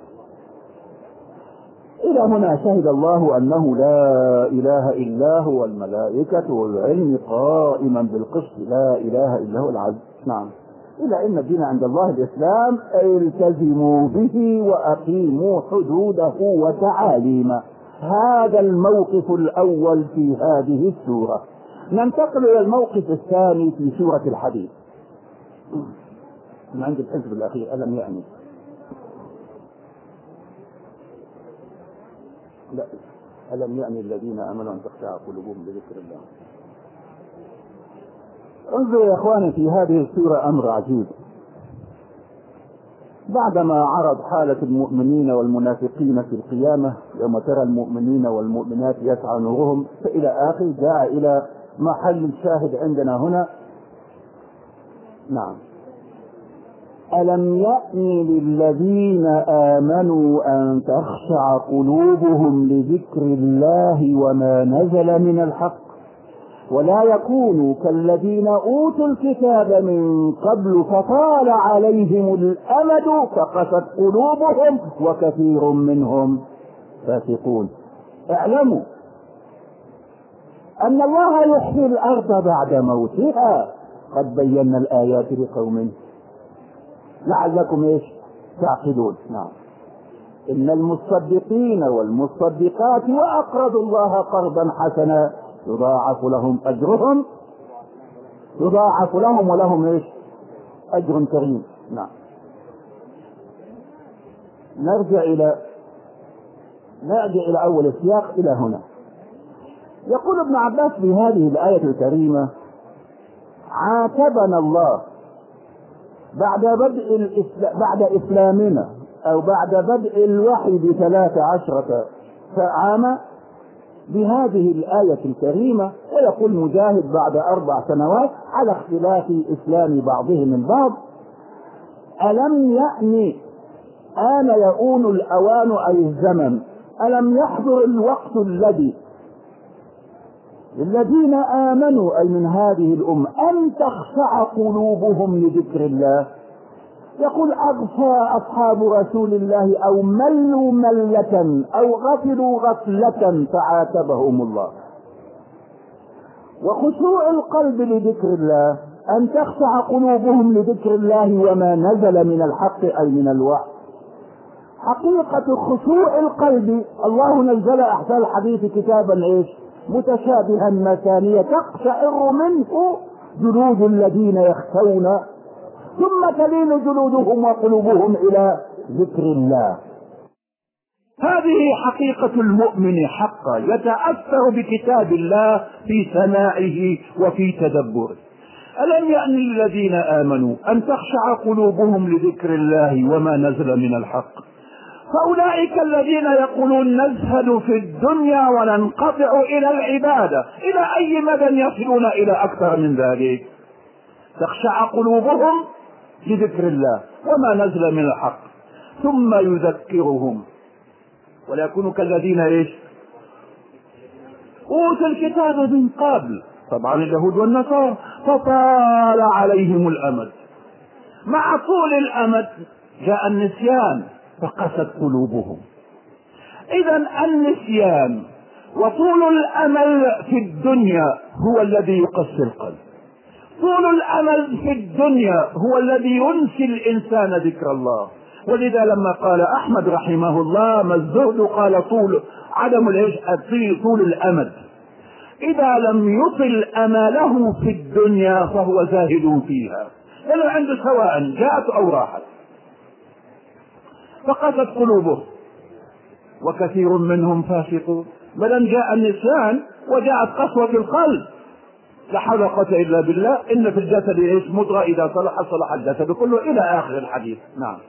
إلى هنا شهد الله أنه لا إله إلا هو الملائكة والعلم قائما بالقسط لا إله إلا هو العزيز. نعم. إلا إن الدين عند الله الإسلام التزموا به وأقيموا حدوده وتعاليمه. هذا الموقف الأول في هذه السورة. ننتقل إلى الموقف الثاني في سورة الحديد. من عند الحزب الأخير ألم يعني لا ألم يعني الذين آمنوا أن تخشع قلوبهم لذكر الله. انظروا يا إخواني في هذه السورة أمر عجيب. بعدما عرض حالة المؤمنين والمنافقين في القيامة يوم ترى المؤمنين والمؤمنات يسعى نورهم فإلى آخر جاء إلى محل الشاهد عندنا هنا. نعم. ألم يأن للذين آمنوا أن تخشع قلوبهم لذكر الله وما نزل من الحق ولا يكونوا كالذين أوتوا الكتاب من قبل فطال عليهم الأمد فقست قلوبهم وكثير منهم فاسقون. اعلموا أن الله يحيي الأرض بعد موتها قد بينا الآيات لقوم لعلكم ايش تعقلون. نعم. إن المصدقين والمصدقات وأقرضوا الله قرضا حسنا يضاعف لهم أجرهم يضاعف لهم ولهم ايش أجر كريم. نعم. نرجع إلى نرجع إلى أول السياق إلى هنا. يقول ابن عباس في هذه الآية الكريمة عاتبنا الله بعد بدء الإسلام بعد إسلامنا أو بعد بدء الوحي بثلاث عشرة عاما بهذه الآية الكريمة. ويقول مجاهد بعد أربع سنوات على اختلاف إسلام بعضهم من بعض. ألم يأن آن يؤون الأوان أي الزمن ألم يحضر الوقت الذي الذين آمنوا أي من هذه الأمة أن تخشع قلوبهم لذكر الله. يقول أغفى أصحاب رسول الله أو ملوا ملة أو غفلوا غفلة فعاتبهم الله. وخشوع القلب لذكر الله أن تخشع قلوبهم لذكر الله وما نزل من الحق أي من الوحي. حقيقة خشوع القلب الله نزل أحسن الحديث كتابا إيش متشابها مثانية تقشعر منه جلود الذين يخشون ثم تلين جلودهم وقلوبهم إلى ذكر الله. هذه حقيقة المؤمن حقا يتأثر بكتاب الله في سماعه وفي تدبره. ألم يأن للذين آمنوا أن تخشع قلوبهم لذكر الله وما نزل من الحق فأولئك الذين يقولون نزهد في الدنيا وننقطع إلى العبادة إلى أي مدى يصلون إلى أكثر من ذلك. تخشع قلوبهم لذكر الله وما نزل من الحق ثم يذكرهم ولا يكونوا كالذين ايش اوتوا الكتاب من قبل طبعا اليهود والنصارى فطال عليهم الامد. مع طول الامد جاء النسيان فقست قلوبهم. اذا النسيان وطول الامل في الدنيا هو الذي يقسي القلب. طول الامل في الدنيا هو الذي ينسي الانسان ذكر الله. ولذا لما قال احمد رحمه الله ما الزهد قال طول عدم العيش طول الامد. اذا لم يطل امله في الدنيا فهو زاهد فيها لانه عنده سواء جاءت او راحت فقست قلوبه وكثير منهم فاسقون. بل جاء النسيان وجاءت قسوة القلب. لا حول ولا قوة الا بالله. ان في الجسد ايش مضغة اذا صلح صلح الجسد كله الى اخر الحديث. نعم.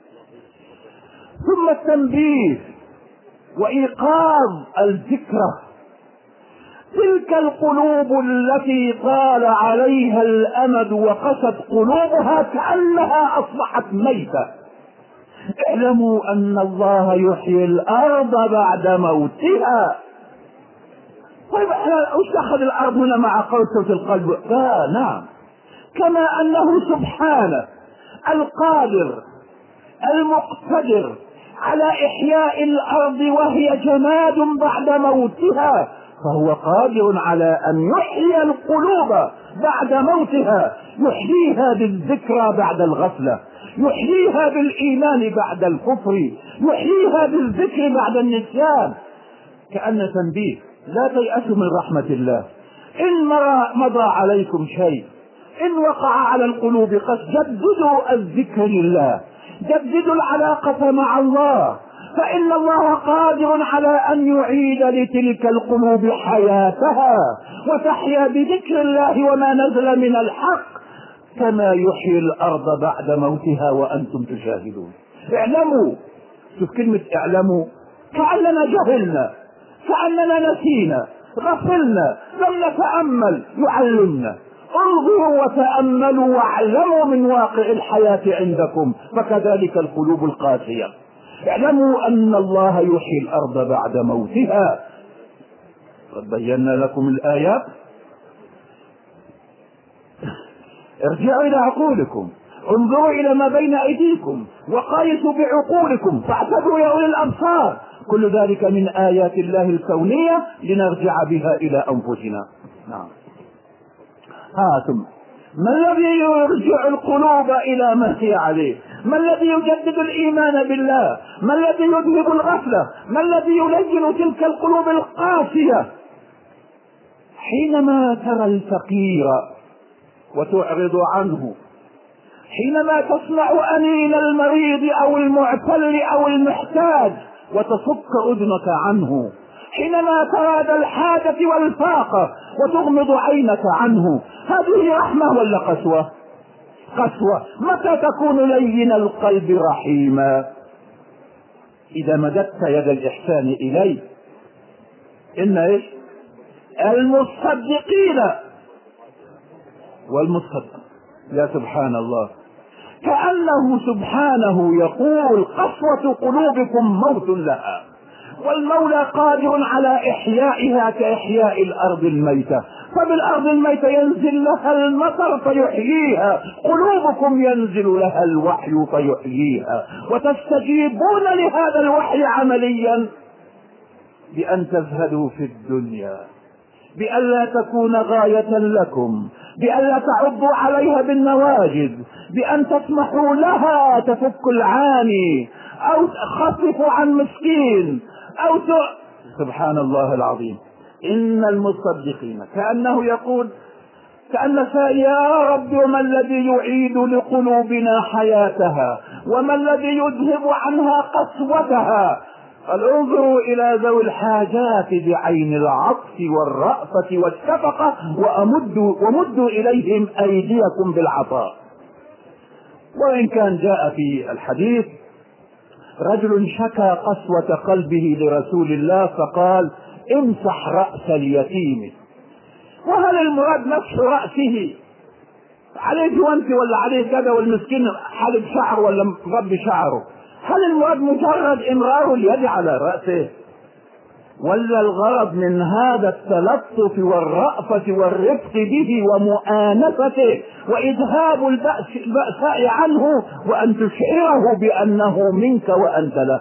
ثم التنبيه وايقاظ الذكرى. تلك القلوب التي طال عليها الامد وقست قلوبها كأنها اصبحت ميتة. اعلموا ان الله يحيي الارض بعد موتها طيب احنا وش دخل الارض هنا مع قول صوت القلب؟ لا نعم، كما انه سبحانه القادر المقتدر على احياء الارض وهي جماد بعد موتها، فهو قادر على ان يحيي القلوب بعد موتها، يحييها بالذكرى بعد الغفلة، يحييها بالايمان بعد الكفر، يحييها بالذكر بعد النسيان. كأن تنبيه: لا تيأسوا من رحمة الله، إن مضى عليكم شيء، إن وقع على القلوب قد جددوا الذكر لله، جددوا العلاقة مع الله، فإن الله قادر على أن يعيد لتلك القلوب حياتها وتحيا بذكر الله وما نزل من الحق، كما يحيي الأرض بعد موتها وأنتم تشاهدون. اعلموا، شوف كلمة اعلموا، كأننا جهلنا، كأننا نسينا، غفلنا، لم نتأمل. يعلمنا: انظروا وتأملوا واعلموا من واقع الحياة عندكم، فكذلك القلوب القاسية. اعلموا أن الله يحيي الأرض بعد موتها. قد بينا لكم الآيات. ارجعوا إلى عقولكم، انظروا إلى ما بين أيديكم وقايسوا بعقولكم فاعتبروا يا أولي الأبصار. كل ذلك من آيات الله الكونية لنرجع بها إلى أنفسنا. نعم. ها ثم ما الذي يرجع القلوب إلى ما هي عليه؟ ما الذي يجدد الإيمان بالله؟ ما الذي يذهب الغفلة؟ ما الذي يلين تلك القلوب القاسية؟ حينما ترى الفقير وتعرض عنه، حينما تسمع أنين المريض أو المعتل أو المحتاج وتصك أذنك عنه، حينما ترى ذا الحاجة والفاقة وتغمض عينك عنه، هذه رحمة ولا قسوة؟ قسوة. متى تكون لين القلب رحيما؟ إذا مددت يد الإحسان إليه. إن إيش؟ المصدقين والمصدق. يا سبحان الله، كأنه سبحانه يقول: قسوة قلوبكم موت لها، والمولى قادر على إحيائها كإحياء الأرض الميتة، فبالأرض الميتة ينزل لها المطر فيحييها، قلوبكم ينزل لها الوحي فيحييها، وتستجيبون لهذا الوحي عمليا بأن تزهدوا في الدنيا، بأن لا تكون غاية لكم، بأن لا تعضوا عليها بالنواجذ، بأن تسمحوا لها تفك العاني أو تخففوا عن مسكين أو ت... سبحان الله العظيم. إن المصدقين، كأنه يقول، كأن يا رب وما الذي يعيد لقلوبنا حياتها، وما الذي يذهب عنها قسوتها؟ قال: انظروا إلى ذوي الحاجات بعين العطف والرأفة والشفقة وأمدوا ومدوا إليهم أيديكم بالعطاء. وإن كان جاء في الحديث رجل شكى قسوة قلبه لرسول الله فقال: امسح رأس اليتيم. وهل المراد مسح رأسه؟ عليه جوانتي ولا عليه كذا، والمسكين حلق شعر ولا مغطي شعره؟ هل المراد مجرد امرار اليد على رأسه؟ ولا الغرض من هذا التلطف والرأفة والرفق به ومؤانسته وإذهاب البأس البأساء عنه، وأن تشعره بأنه منك وأنت له؟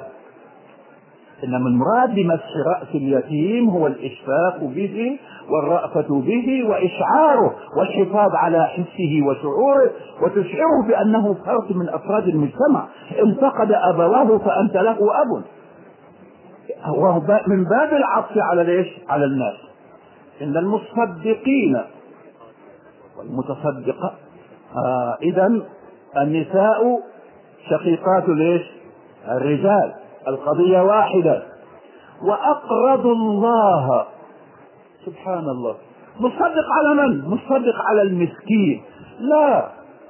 إنما المراد بمسح رأس اليتيم هو الإشفاق به والرأفة به وإشعاره والحفاظ على حسه وشعوره، وتشعره بأنه فرد من أفراد المجتمع. إن فقد أبواه فأنت له أب، وهو من باب العطف على ليش؟ على الناس. إن المصدقين والمتصدقة، آه إذن النساء شقيقات ليش؟ الرجال، القضية واحدة. وأقرضوا الله، سبحان الله. مصدق على من؟ مصدق على المسكين؟ لا،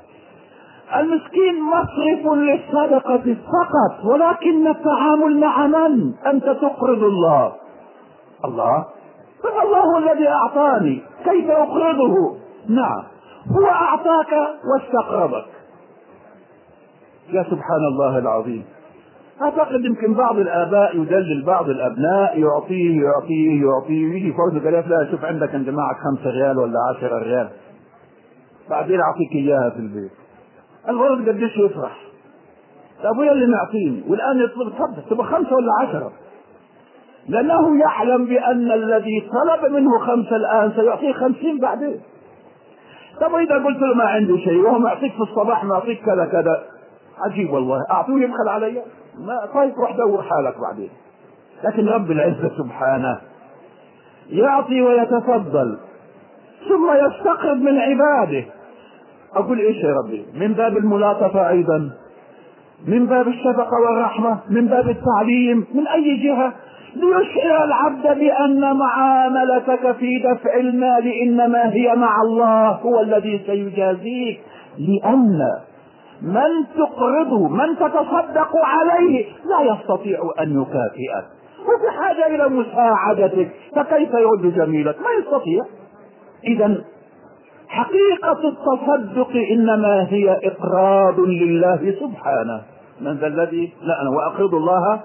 المسكين مصرف للصدقة فقط، ولكن التعامل مع من؟ أنت تقرض الله. الله فالله الذي أعطاني، كيف أقرضه؟ نعم، هو أعطاك واستقرضك. يا سبحان الله العظيم. اعتقد يمكن بعض الاباء يدلل بعض الابناء، يعطيه يعطيه يعطيه يجي فوز قال لا شوف عندك انت معك خمسة ريال ولا عشرة ريال بعدين اعطيك اياها في البيت. الولد قديش يفرح، ابويا اللي معطيني والان يطلب تفضل تبقى خمسة ولا عشرة، لانه يعلم بان الذي طلب منه خمسة الان سيعطيه خمسين بعدين. طب اذا قلت له ما عنده شيء وهو معطيك في الصباح معطيك كذا كذا، عجيب والله، اعطوه يبخل علي؟ ما طيب روح دور حالك بعدين. لكن رب العزة سبحانه يعطي ويتفضل ثم يستقرب من عباده. اقول ايش يا ربي؟ من باب الملاطفة ايضا، من باب الشفقة والرحمة، من باب التعليم، من اي جهة؟ ليشعر العبد بان معاملتك في دفع المال انما هي مع الله، هو الذي سيجازيك، لان من تقرضه من تتصدق عليه لا يستطيع ان يكافئك وفي حاجة الى مساعدتك، فكيف يرد جميلك؟ ما يستطيع. اذا حقيقة التصدق انما هي اقراض لله سبحانه. من ذا الذي لا انا واقرض الله،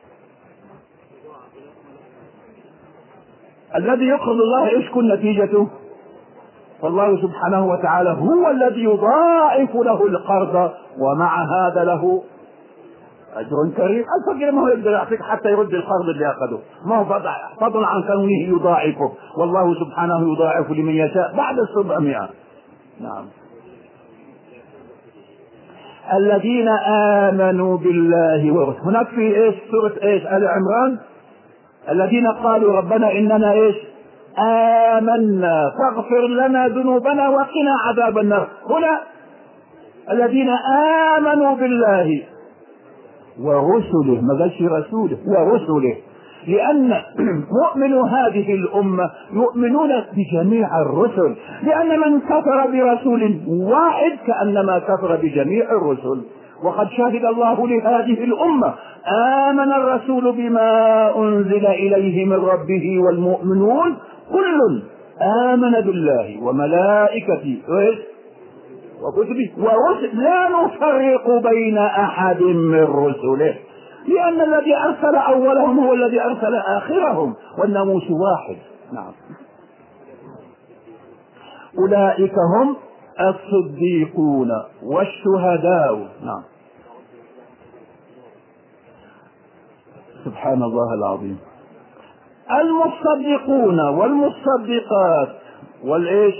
الذي يقرض الله ايش كن نتيجته؟ فالله سبحانه وتعالى هو الذي يضاعف له القرض ومع هذا له اجر كريم. الفقير ما هو يقدر يعطيك حتى يرد القرض اللي اخذه، ما هو فضلا عن كونه يضاعفه، والله سبحانه يضاعف لمن يشاء بعد السبعمائة. نعم. الذين آمنوا بالله ورسوله، هناك في ايش سورة ايش آل عمران، الذين قالوا ربنا اننا ايش آمنا فاغفر لنا ذنوبنا وقنا عذاب النار. هنا الذين آمنوا بالله ورسله، ما قالش رسوله ورسله، لأن مؤمنو هذه الأمة يؤمنون بجميع الرسل، لأن من كفر برسول واحد كأنما كفر بجميع الرسل. وقد شهد الله لهذه الأمة آمن الرسول بما أنزل إليه من ربه والمؤمنون كل آمن بالله وملائكته وكتبه ورسله لا نفرق بين أحد من رسله، لأن الذي أرسل أولهم هو الذي أرسل آخرهم والناموس واحد. نعم. أولئك هم الصديقون والشهداء. نعم. سبحان الله العظيم. المصدقون والمصدقات والإيش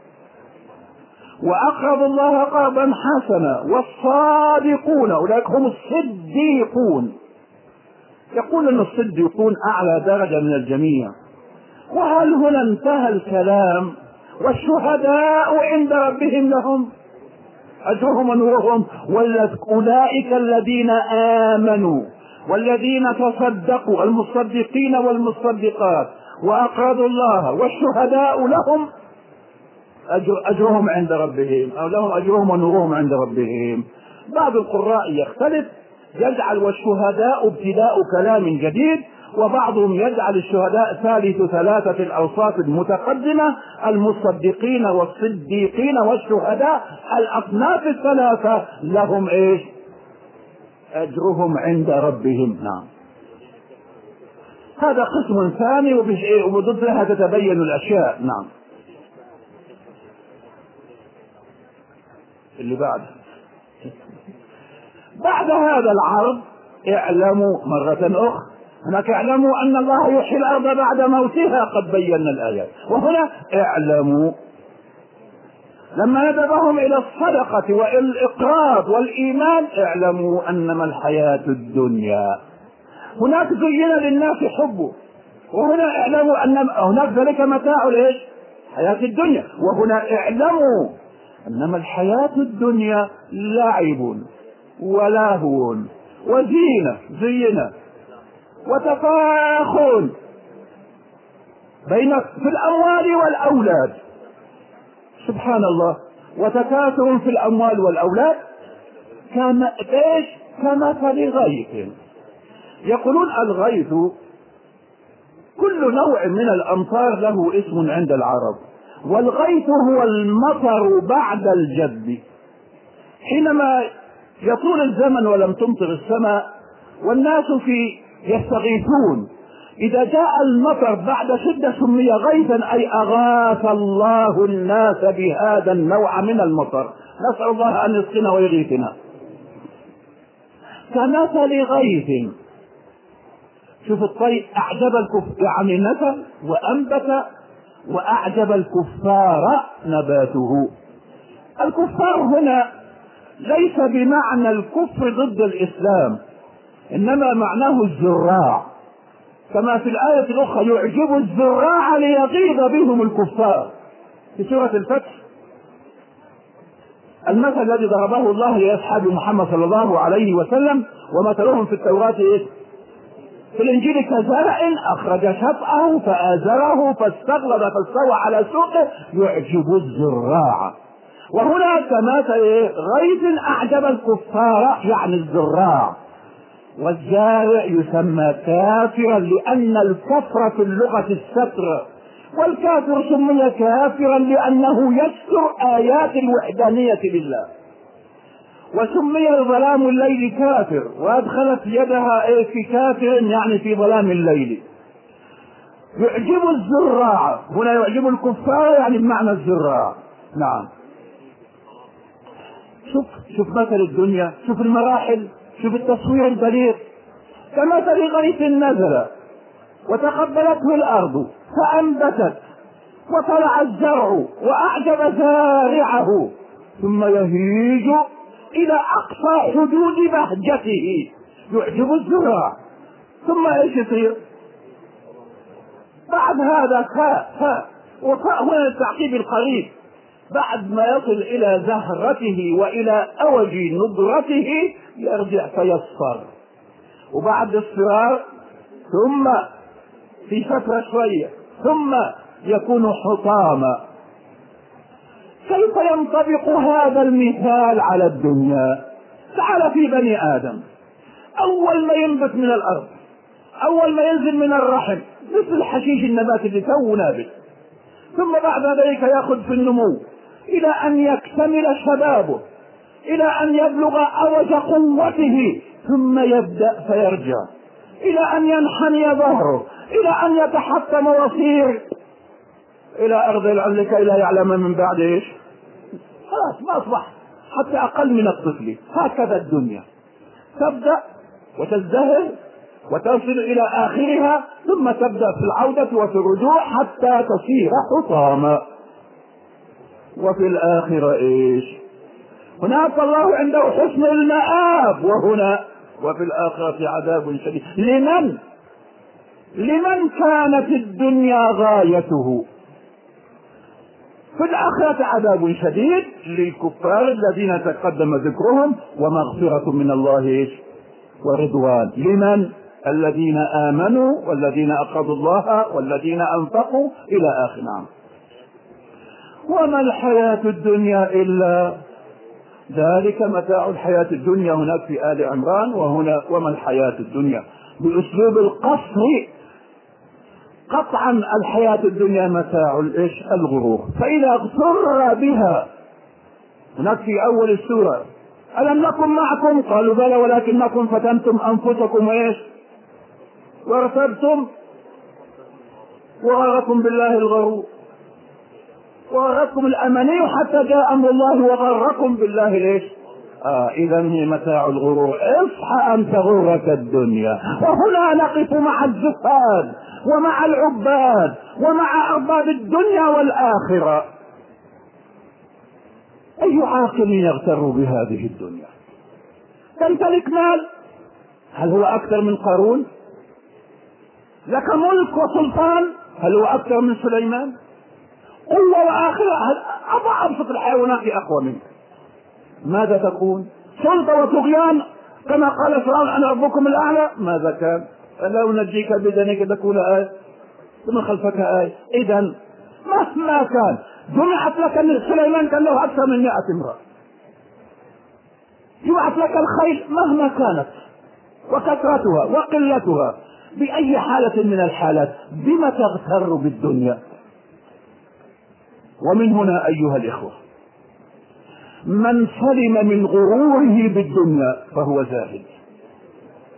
وأقرضوا الله قرضا حسنا والصادقون أولئك هم الصديقون. يقول أن الصديقون أعلى درجة من الجميع. وهل هنا انتهى الكلام؟ والشهداء عند ربهم لهم أجرهم ونورهم. أولئك الذين آمنوا والذين تصدقوا المصدقين والمصدقات وأقرضوا الله والشهداء لهم أجر أجرهم عند ربهم أو لهم أجرهم ونورهم عند ربهم. بعض القراء يختلف، يجعل والشهداء ابتداء كلام جديد، وبعضهم يجعل الشهداء ثالث ثلاثة الأوصاف المتقدمة، المصدقين والصديقين والشهداء الأصناف الثلاثة لهم إيش؟ أجرهم عند ربهم. نعم. هذا قسم ثاني وبضدها تتبين الأشياء. نعم. اللي بعد بعد هذا العرض اعلموا مرة أخرى هناك اعلموا أن الله يحيي الأرض بعد موتها، قد بينا الآيات. وهنا اعلموا لما ندبهم إلى الصدقة والإقراض والإيمان اعلموا أنما الحياة الدنيا. هناك زين للناس حبه، وهنا اعلموا أن هناك ذلك متاع الإيش؟ حياة الدنيا. وهنا اعلموا أنما الحياة الدنيا لعب ولهو وزينة زينة وتفاخر بين في الأموال والأولاد. سبحان الله. وتكاثر في الأموال والأولاد كما ايش؟ كمثل غيث. يقولون الغيث كل نوع من الأمطار له اسم عند العرب، والغيث هو المطر بعد الجد. حينما يطول الزمن ولم تمطر السماء والناس في يستغيثون، إذا جاء المطر بعد شدة سمي غيثا، أي أغاث الله الناس بهذا النوع من المطر. نسأل الله أن يسقنا ويغيثنا. كمثل غيث، شوف الطيب، أعجب الكفار، يعني نزل وأنبت وأعجب الكفار نباته. الكفار هنا ليس بمعنى الكفر ضد الإسلام، إنما معناه الزراع، كما في الآية الأخرى يعجب الزراع ليغيظ بهم الكفار في سورة الفتح. المثل الذي ضربه الله لأصحاب محمد صلى الله عليه وسلم ومثلهم في التوراة إيه؟ في الإنجيل كزرع أخرج شطأه فآزره فاستغلظ فاستوى على سوقه يعجب الزراع. وهنا كمثل غيث أعجب الكفار يعني الزراع. والزارع يسمى كافرا لأن الكفر في اللغة الستر، والكافر سمي كافرا لأنه يستر آيات الوحدانية لله. وسمي ظلام الليل كافر، وأدخلت يدها في كافر يعني في ظلام الليل. يعجب الزراع هنا، يعجب الكفار يعني بمعنى الزراع. نعم. شوف شوف مثل الدنيا، شوف المراحل، شوف التصوير البليغ. كمثل غيث نزل وتقبلته الأرض فأنبتت وطلع الزرع وأعجب زارعه ثم يهيج إلى أقصى حدود بهجته. يعجب الزراع ثم إيش يصير بعد هذا؟ فاء فاء وفاء هنا التعقيب القريب، بعد ما يصل إلى زهرته وإلى أوج نضرته يرجع فيصفر، وبعد الصغار ثم في فترة شوية ثم يكون حطاما. كيف ينطبق هذا المثال على الدنيا؟ تعال في بني آدم، أول ما ينبت من الأرض، أول ما ينزل من الرحم مثل حشيش النبات اللي تو نابت، ثم بعد ذلك يأخذ في النمو إلى أن يكتمل شبابه، إلى أن يبلغ أوج قوته، ثم يبدأ فيرجع إلى أن ينحني ظهره، إلى أن يتحطم ويصير إلى أرض العلة كي لا يعلم من بعد إيش. خلاص ما أصبح حتى أقل من الطفل. هكذا الدنيا تبدأ وتزدهر وتصل إلى آخرها، ثم تبدأ في العودة وفي الرجوع حتى تصير حطاما. وفي الآخرة إيش؟ هناك الله عنده حسن المآب، وهنا وفي الآخرة عذاب شديد. لمن؟ لمن كانت الدنيا غايته؟ في الآخرة عذاب شديد للكفار الذين تقدم ذكرهم، ومغفرة من الله إيش؟ ورضوان. لمن؟ الذين آمنوا والذين أقرضوا الله والذين أنفقوا إلى آخر. نعم. وما الحياة الدنيا إلا ذلك متاع الحياة الدنيا، هناك في آل عمران، وهنا وما الحياة الدنيا بأسلوب القصر. قطعا الحياة الدنيا متاع الإيش؟ الغرور. فإذا اغتر بها، هناك في أول السورة ألم نكن معكم؟ قالوا بلى ولكنكم فتنتم أنفسكم وإيش؟ وارتبتم وغركم بالله الغرور، وغركم الأماني حتى جاء أمر الله وغركم بالله ليش؟ آه إذا هي متاع الغرور. اصحى أن تغرك الدنيا. وهنا نقف مع الزهاد ومع العباد ومع أرباب الدنيا والآخرة. أي عاقل يغتر بهذه الدنيا؟ تمتلك مال، هل هو أكثر من قارون؟ لك ملك وسلطان، هل هو أكثر من سليمان؟ قوة وآخرة، أبسط الحيوانات أقوى منك. ماذا تكون؟ سلطة وطغيان كما قال فرعون أنا ربكم الأعلى. ماذا كان؟ ألا أنجيك بدنك تكون آية ثم خلفك آية. إذا مهما كان جمعت لك من سليمان كان له أكثر من مئة امرأة، جمعت لك الخيل مهما كانت وكثرتها وقلتها، بأي حالة من الحالات بما تغتر بالدنيا؟ ومن هنا أيها الإخوة من سلم من غروره بالدنيا فهو زاهد.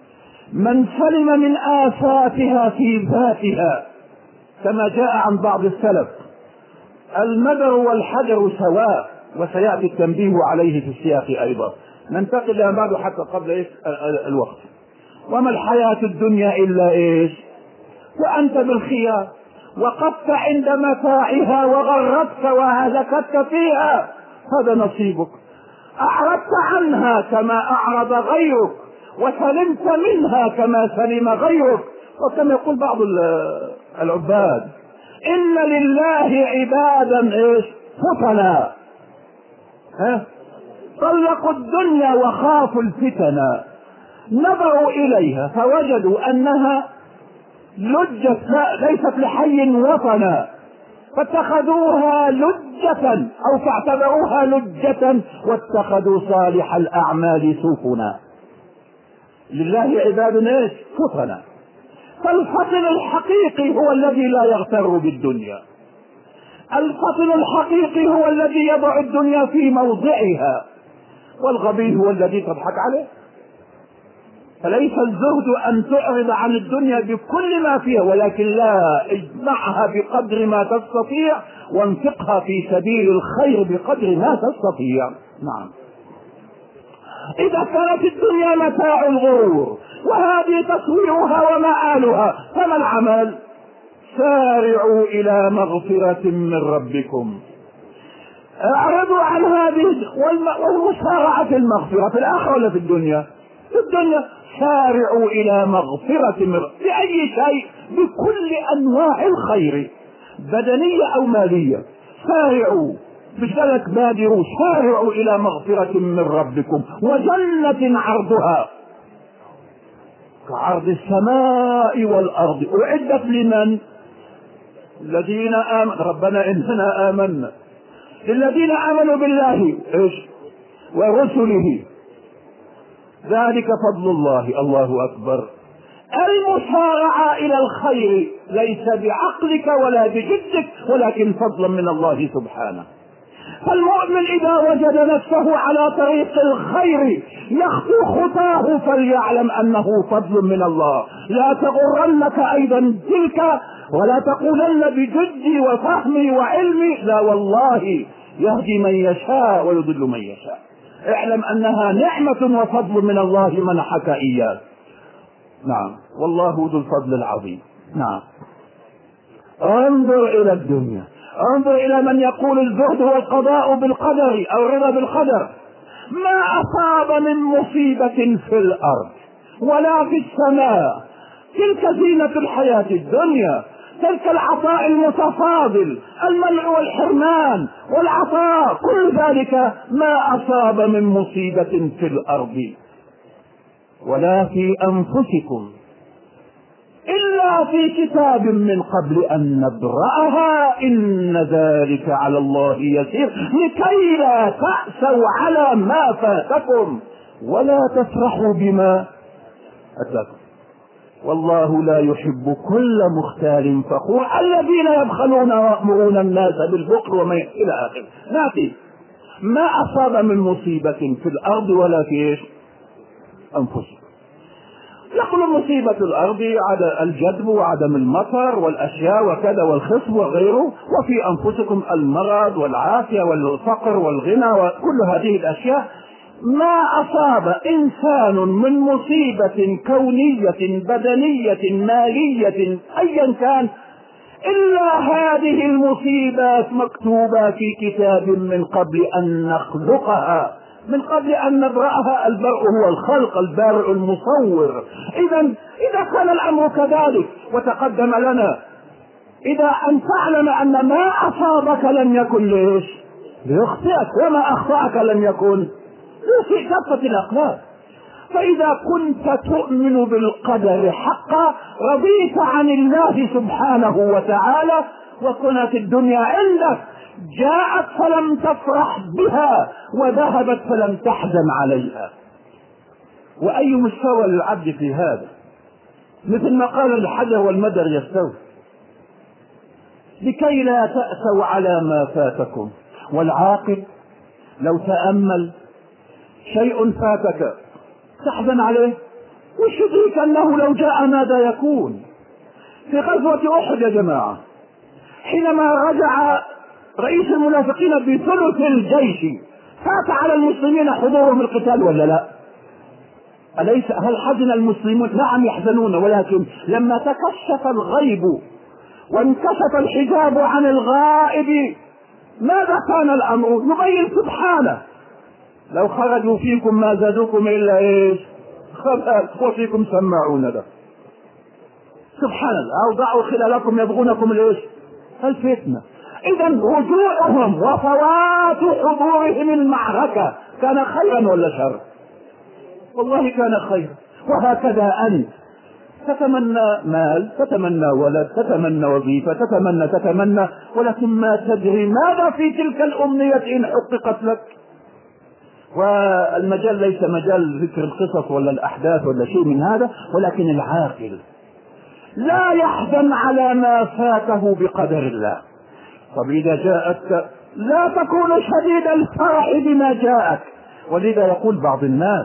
من سلم من آفاتها في ذاتها، كما جاء عن بعض السلف: المدر والحجر سواء. وسيأتي التنبيه عليه في السياق أيضا. ننتقل إلى بعده حتى قبل إيش الوقت. وما الحياة الدنيا إلا إيش؟ وأنت بالخيار، وقفت عند متاعها وغرتك وهلكتك فيها، هذا نصيبك. أعرضت عنها كما أعرض غيرك، وسلمت منها كما سلم غيرك. وكما يقول بعض العباد: إن لله عبادا إيش؟ فتنا، ها؟ طلقوا الدنيا وخافوا الفتنا، نظروا إليها فوجدوا أنها لجة ليست لحي وطنا، فاتخذوها لجة أو فاعتبروها لجة واتخذوا صالح الأعمال سفنا. لله عباد إيش؟ فتنا. فالفطن الحقيقي هو الذي لا يغتر بالدنيا. الفطن الحقيقي هو الذي يضع الدنيا في موضعها، والغبي هو الذي تضحك عليه. فليس الزهد أن تعرض عن الدنيا بكل ما فيها، ولكن لا، اجمعها بقدر ما تستطيع وانفقها في سبيل الخير بقدر ما تستطيع. نعم. إذا كانت الدنيا متاع الغرور وهذه تصويرها ومآلها، فما العمل؟ سارعوا إلى مغفرة من ربكم. اعرضوا عن هذه والمسارعة في المغفرة في الآخرة ولا في الدنيا؟ في الدنيا. سارعوا إلى مغفرة من ربكم بأي شيء، بكل أنواع الخير، بدنية أو مالية. سارعوا، مش لك بادروا، سارعوا إلى مغفرة من ربكم وجنة عرضها كعرض السماء والأرض، أعدت لمن؟ الذين آمنوا. ربنا إننا آمنا. للذين آمنوا بالله إيش؟ ورسله، ذلك فضل الله. الله أكبر. المسارعة إلى الخير ليس بعقلك ولا بجدك، ولكن فضلا من الله سبحانه. فالمؤمن إذا وجد نفسه على طريق الخير يخطو خطاه فليعلم أنه فضل من الله. لا تغرنك أيضا تلك، ولا تقولن بجدي وفهمي وعلمي، لا والله يهدي من يشاء ويضل من يشاء. اعلم أنها نعمة وفضل من الله منحك إياه. نعم، والله ذو الفضل العظيم. نعم. انظر إلى الدنيا، انظر إلى من يقول الزهد هو القضاء بالقدر أو الرضا بالقدر. ما أصاب من مصيبة في الأرض ولا في السماء، تلك زينة الحياة الدنيا، تلك العطاء المتفاضل، المنع والحرمان والعطاء، كل ذلك ما أصاب من مصيبة في الأرض ولا في أنفسكم إلا في كتاب من قبل أن نبرأها إن ذلك على الله يسير، لكي لا تأسوا على ما فاتكم ولا تفرحوا بما أتاكم، والله لا يحب كل مختال فخور الذين يبخلون ويأمرون الناس بالبخل وما إلى آخره. نأتي ما أصاب من مصيبة في الأرض ولا في إيش؟ أنفسكم. يقول مصيبة الأرض الجدب وعدم المطر والأشياء وكذا والخصب وغيره، وفي أنفسكم المرض والعافية والفقر والغنى وكل هذه الأشياء. ما أصاب إنسان من مصيبة كونية بدنية مالية أيا كان إلا هذه المصيبات مكتوبة في كتاب من قبل أن نخلقها، من قبل أن نبرأها. البرء هو الخلق، البارئ المصور. إذا إذا كان الأمر كذلك وتقدم لنا، إذا أن تعلم أن ما أصابك لم يكن ليش؟ ليخطئك، وما أخطأك لم يكن في كافة الأقدار. فإذا كنت تؤمن بالقدر حقا رضيت عن الله سبحانه وتعالى، وكانت الدنيا عندك جاءت فلم تفرح بها وذهبت فلم تحزن عليها. وأي مستوى للعبد في هذا؟ مثل ما قال الحجر والمدر يستوي، لكي لا تأسوا على ما فاتكم. والعاقل لو تأمل شيء فاتك تحزن عليه؟ وش يدريك أنه لو جاء ماذا يكون؟ في غزوة أحد يا جماعة حينما رجع رئيس المنافقين بثلث الجيش فات على المسلمين حضورهم القتال ولا لا؟ أليس هل حزن المسلمون؟ نعم يحزنون، ولكن لما تكشف الغيب وانكشف الحجاب عن الغائب ماذا كان الأمر؟ يبين سبحانه لو خرجوا فيكم ما زادوكم إلا إيش؟ خبال وفيكم سماعون له. سبحان الله، أوضعوا خلالكم يبغونكم ليش؟ الفتنة. إذا رجوعهم وفوات حضورهم المعركة كان خيرا ولا شر؟ والله كان خيرا. وهكذا أنت تتمنى مال، تتمنى ولد، تتمنى وظيفة، تتمنى تتمنى ولكن ما تدري ماذا في تلك الأمنية إن حققت لك. والمجال ليس مجال ذكر القصص ولا الأحداث ولا شيء من هذا، ولكن العاقل لا يحزن على ما فاته بقدر الله. طب إذا جاءتك لا تكون شديد الفرح بما جاءك، ولذا يقول بعض الناس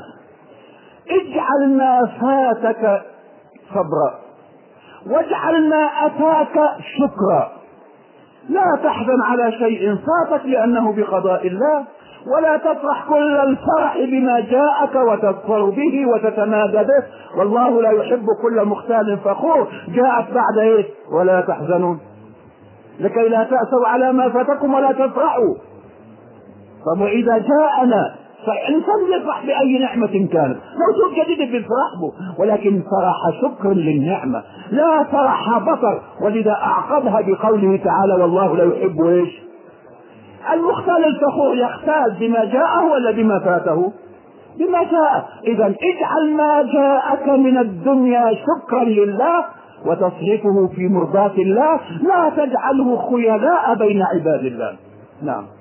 اجعل ما فاتك صبرا واجعل ما أتاك شكرا. لا تحزن على شيء فاتك لأنه بقضاء الله، ولا تفرح كل الفرح بما جاءك وتظفر به وتتمادى به، والله لا يحب كل مختال فخور. جاءت بعد ايه؟ ولا تحزنون لكي لا تأسوا على ما فاتكم ولا تفرحوا. طب وإذا جاءنا فالإنسان يفرح بأي نعمة كانت، موجود جديد بالفرح به، ولكن فرح شكر للنعمة لا فرح بطر. ولذا أعقبها بقوله تعالى والله لا يحب ايش؟ المختال الفخور. يختال بما جاءه ولا بما فاته؟ بما جاء. إذا اجعل ما جاءك من الدنيا شكرا لله وتصرفه في مرضاة الله، لا تجعله خيلاء بين عباد الله. نعم.